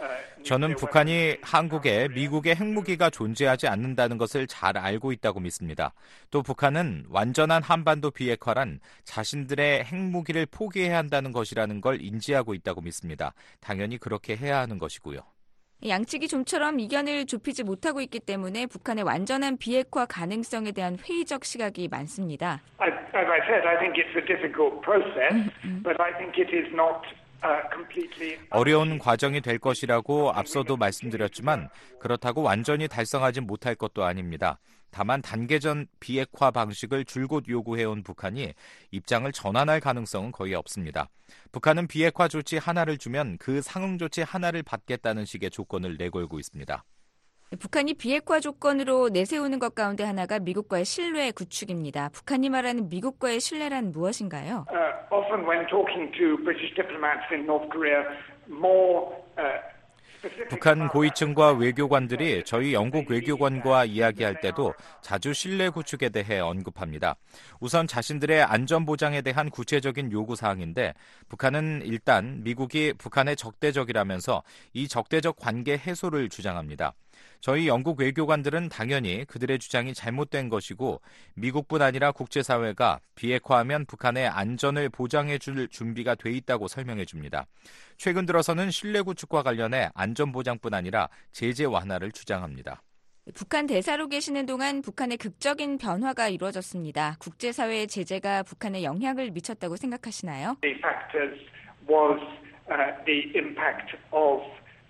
저는 북한이 한국에 미국의 핵무기가 존재하지 않는다는 것을 잘 알고 있다고 믿습니다. 또 북한은 완전한 한반도 비핵화란 자신들의 핵무기를 포기해야 한다는 것이라는 걸 인지하고 있다고 믿습니다. 당연히 그렇게 해야 하는 것이고요. 양측이 좀처럼 이견을 좁히지 못하고 있기 때문에 북한의 완전한 비핵화 가능성에 대한 회의적 시각이 많습니다. As I said, I think it's a difficult process, but I think it is not 어려운 과정이 될 것이라고 앞서도 말씀드렸지만 그렇다고 완전히 달성하지 못할 것도 아닙니다. 다만 단계전 비핵화 방식을 줄곧 요구해온 북한이 입장을 전환할 가능성은 거의 없습니다. 북한은 비핵화 조치 하나를 주면 그 상응 조치 하나를 받겠다는 식의 조건을 내걸고 있습니다. 북한이 비핵화 조건으로 내세우는 것 가운데 하나가 미국과의 신뢰 구축입니다. 북한이 말하는 미국과의 신뢰란 무엇인가요? Uh, often when talking to British diplomats in North Korea, more uh, 북한 고위층과 외교관들이 저희 영국 외교관과 이야기할 때도 자주 신뢰 구축에 대해 언급합니다. 우선 자신들의 안전보장에 대한 구체적인 요구사항인데 북한은 일단 미국이 북한의 적대적이라면서 이 적대적 관계 해소를 주장합니다. 저희 영국 외교관들은 당연히 그들의 주장이 잘못된 것이고 미국뿐 아니라 국제사회가 비핵화하면 북한의 안전을 보장해 줄 준비가 돼 있다고 설명해 줍니다. 최근 들어서는 신뢰 구축과 관련해 안전보장뿐 아니라 제재 완화를 주장합니다. 북한 대사로 계시는 동안 북한의 극적인 변화가 이루어졌습니다. 국제사회의 제재가 북한에 영향을 미쳤다고 생각하시나요? The factors was uh, the impact of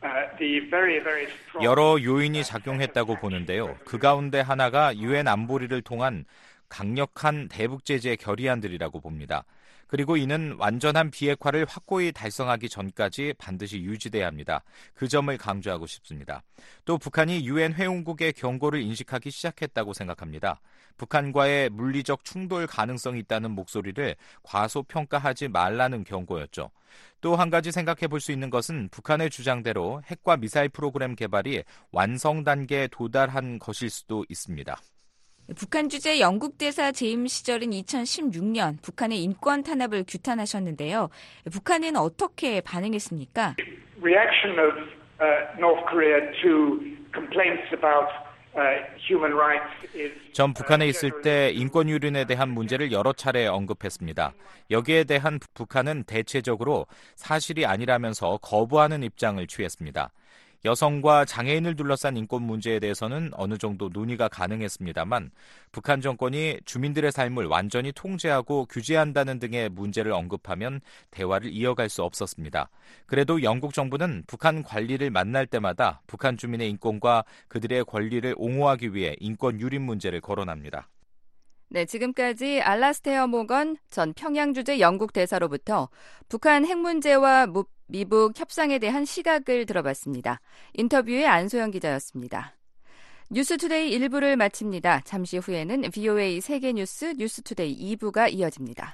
여러 요인이 작용했다고 보는데요. 그 가운데 하나가 유엔 안보리를 통한 강력한 대북 제재 결의안들이라고 봅니다. 그리고 이는 완전한 비핵화를 확고히 달성하기 전까지 반드시 유지돼야 합니다. 그 점을 강조하고 싶습니다. 또 북한이 유엔 회원국의 경고를 인식하기 시작했다고 생각합니다. 북한과의 물리적 충돌 가능성이 있다는 목소리를 과소평가하지 말라는 경고였죠. 또 한 가지 생각해 볼 수 있는 것은 북한의 주장대로 핵과 미사일 프로그램 개발이 완성 단계에 도달한 것일 수도 있습니다. 북한 주재 영국 대사 재임 시절인 이천십육 년 북한의 인권 탄압을 규탄하셨는데요. 북한은 어떻게 반응했습니까? Reaction of uh, North Korea to complaints about uh, human rights is 전 북한에 있을 때 인권 유린에 대한 문제를 여러 차례 언급했습니다. 여기에 대한 북한은 대체적으로 사실이 아니라면서 거부하는 입장을 취했습니다. 여성과 장애인을 둘러싼 인권 문제에 대해서는 어느 정도 논의가 가능했습니다만 북한 정권이 주민들의 삶을 완전히 통제하고 규제한다는 등의 문제를 언급하면 대화를 이어갈 수 없었습니다. 그래도 영국 정부는 북한 관리를 만날 때마다 북한 주민의 인권과 그들의 권리를 옹호하기 위해 인권 유린 문제를 거론합니다. 네, 지금까지 알라스테어 모건 전 평양주재 영국 대사로부터 북한 핵 문제와 미북 협상에 대한 시각을 들어봤습니다. 인터뷰의 안소영 기자였습니다. 뉴스투데이 일 부를 마칩니다. 잠시 후에는 브이오에이 세계뉴스 뉴스투데이 이 부가 이어집니다.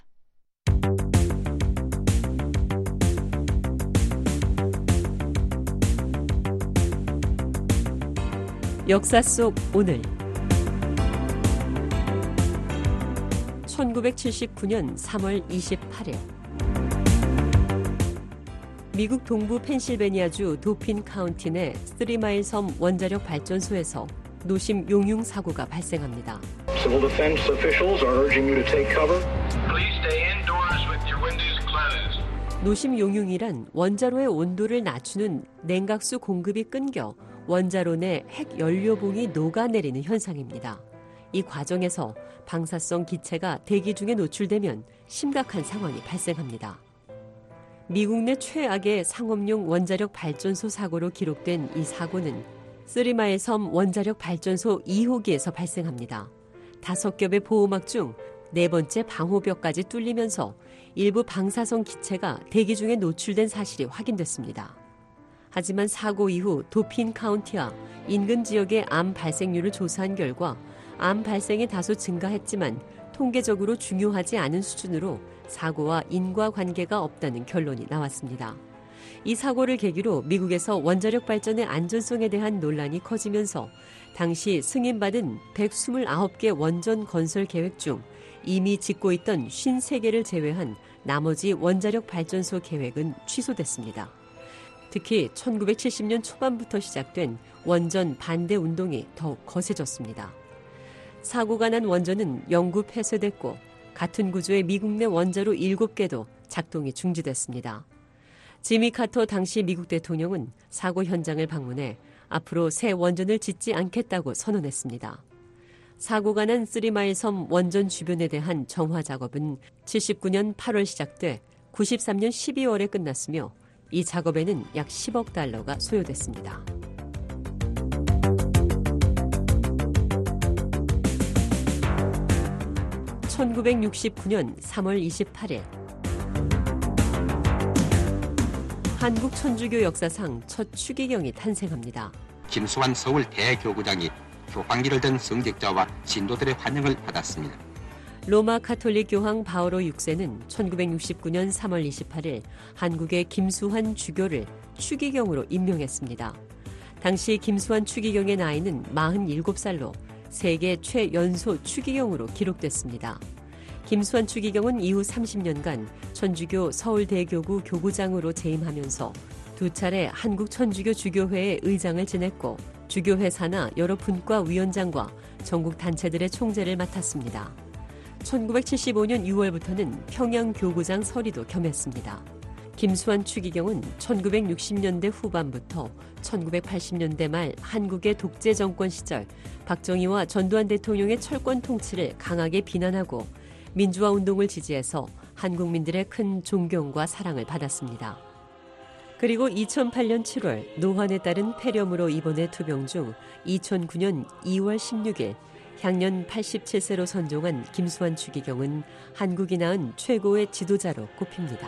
역사 속 오늘 천구백칠십구 년 삼월 이십팔일 미국 동부 펜실베니아주 도핀 카운티 내 쓰리마일 섬 원자력 발전소에서 노심 용융 사고가 발생합니다. Civil defense officials are urging you to take cover. Please stay indoors with your windows closed. 노심 용융이란 원자로의 온도를 낮추는 냉각수 공급이 끊겨 원자로 내 핵 연료봉이 녹아내리는 현상입니다. 이 과정에서 방사성 기체가 대기 중에 노출되면 심각한 상황이 발생합니다. 미국 내 최악의 상업용 원자력 발전소 사고로 기록된 이 사고는 쓰리마일 섬 원자력 발전소 이 호기에서 발생합니다. 다섯 겹의 보호막 중 네 번째 방호벽까지 뚫리면서 일부 방사성 기체가 대기 중에 노출된 사실이 확인됐습니다. 하지만 사고 이후 도핀 카운티와 인근 지역의 암 발생률을 조사한 결과 암 발생이 다소 증가했지만 통계적으로 중요하지 않은 수준으로 사고와 인과관계가 없다는 결론이 나왔습니다. 이 사고를 계기로 미국에서 원자력 발전의 안전성에 대한 논란이 커지면서 당시 승인받은 백이십구 개 원전 건설 계획 중 이미 짓고 있던 오십삼 개를 제외한 나머지 원자력 발전소 계획은 취소됐습니다. 특히 천구백칠십 년 초반부터 시작된 원전 반대 운동이 더욱 거세졌습니다. 사고가 난 원전은 영구 폐쇄됐고 같은 구조의 미국 내 원자로 일곱 개도 작동이 중지됐습니다. 지미 카터 당시 미국 대통령은 사고 현장을 방문해 앞으로 새 원전을 짓지 않겠다고 선언했습니다. 사고가 난 쓰리마일 섬 원전 주변에 대한 정화 작업은 칠십구 년 팔월 시작돼 구십삼 년 십이월에 끝났으며 이 작업에는 약 십억 달러가 소요됐습니다. 천구백육십구 년 삼월 이십팔일 한국 천주교 역사상 첫 추기경이 탄생합니다. 김수환 서울 대교구장이 교황기를 든 성직자와 신도들의 환영을 받았습니다. 로마 가톨릭 교황 바오로 육 세는 천구백육십구 년 삼월 이십팔일 한국의 김수환 주교를 추기경으로 임명했습니다. 당시 김수환 추기경의 나이는 마흔일곱 살로 세계 최연소 추기경으로 기록됐습니다. 김수환 추기경은 이후 삼십 년간 천주교 서울대교구 교구장으로 재임하면서 두 차례 한국천주교 주교회의 의장을 지냈고 주교회 산하 여러 분과 위원장과 전국 단체들의 총재를 맡았습니다. 천구백칠십오 년 유월부터는 평양교구장 서리도 겸했습니다. 김수환 추기경은 천구백육십 년대 후반부터 천구백팔십 년대 말 한국의 독재 정권 시절 박정희와 전두환 대통령의 철권 통치를 강하게 비난하고 민주화 운동을 지지해서 한국민들의 큰 존경과 사랑을 받았습니다. 그리고 이천팔 년 칠월 노환에 따른 폐렴으로 입원해 투병 중 이천구 년 이월 십육일 향년 팔십칠 세로 선종한 김수환 추기경은 한국이 낳은 최고의 지도자로 꼽힙니다.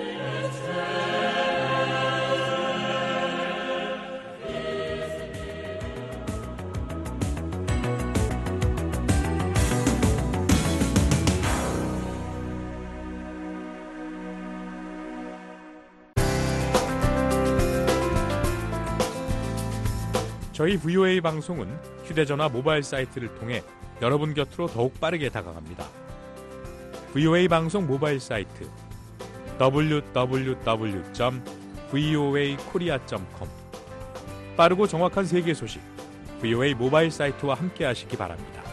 저희 브이오에이 방송은 휴대전화 모바일 사이트를 통해 여러분 곁으로 더욱 빠르게 다가갑니다. 브이오에이 방송 모바일 사이트 더블유 더블유 더블유 점 브이오에이 코리아 점 컴 빠르고 정확한 세계 소식 브이오에이 모바일 사이트와 함께 하시기 바랍니다.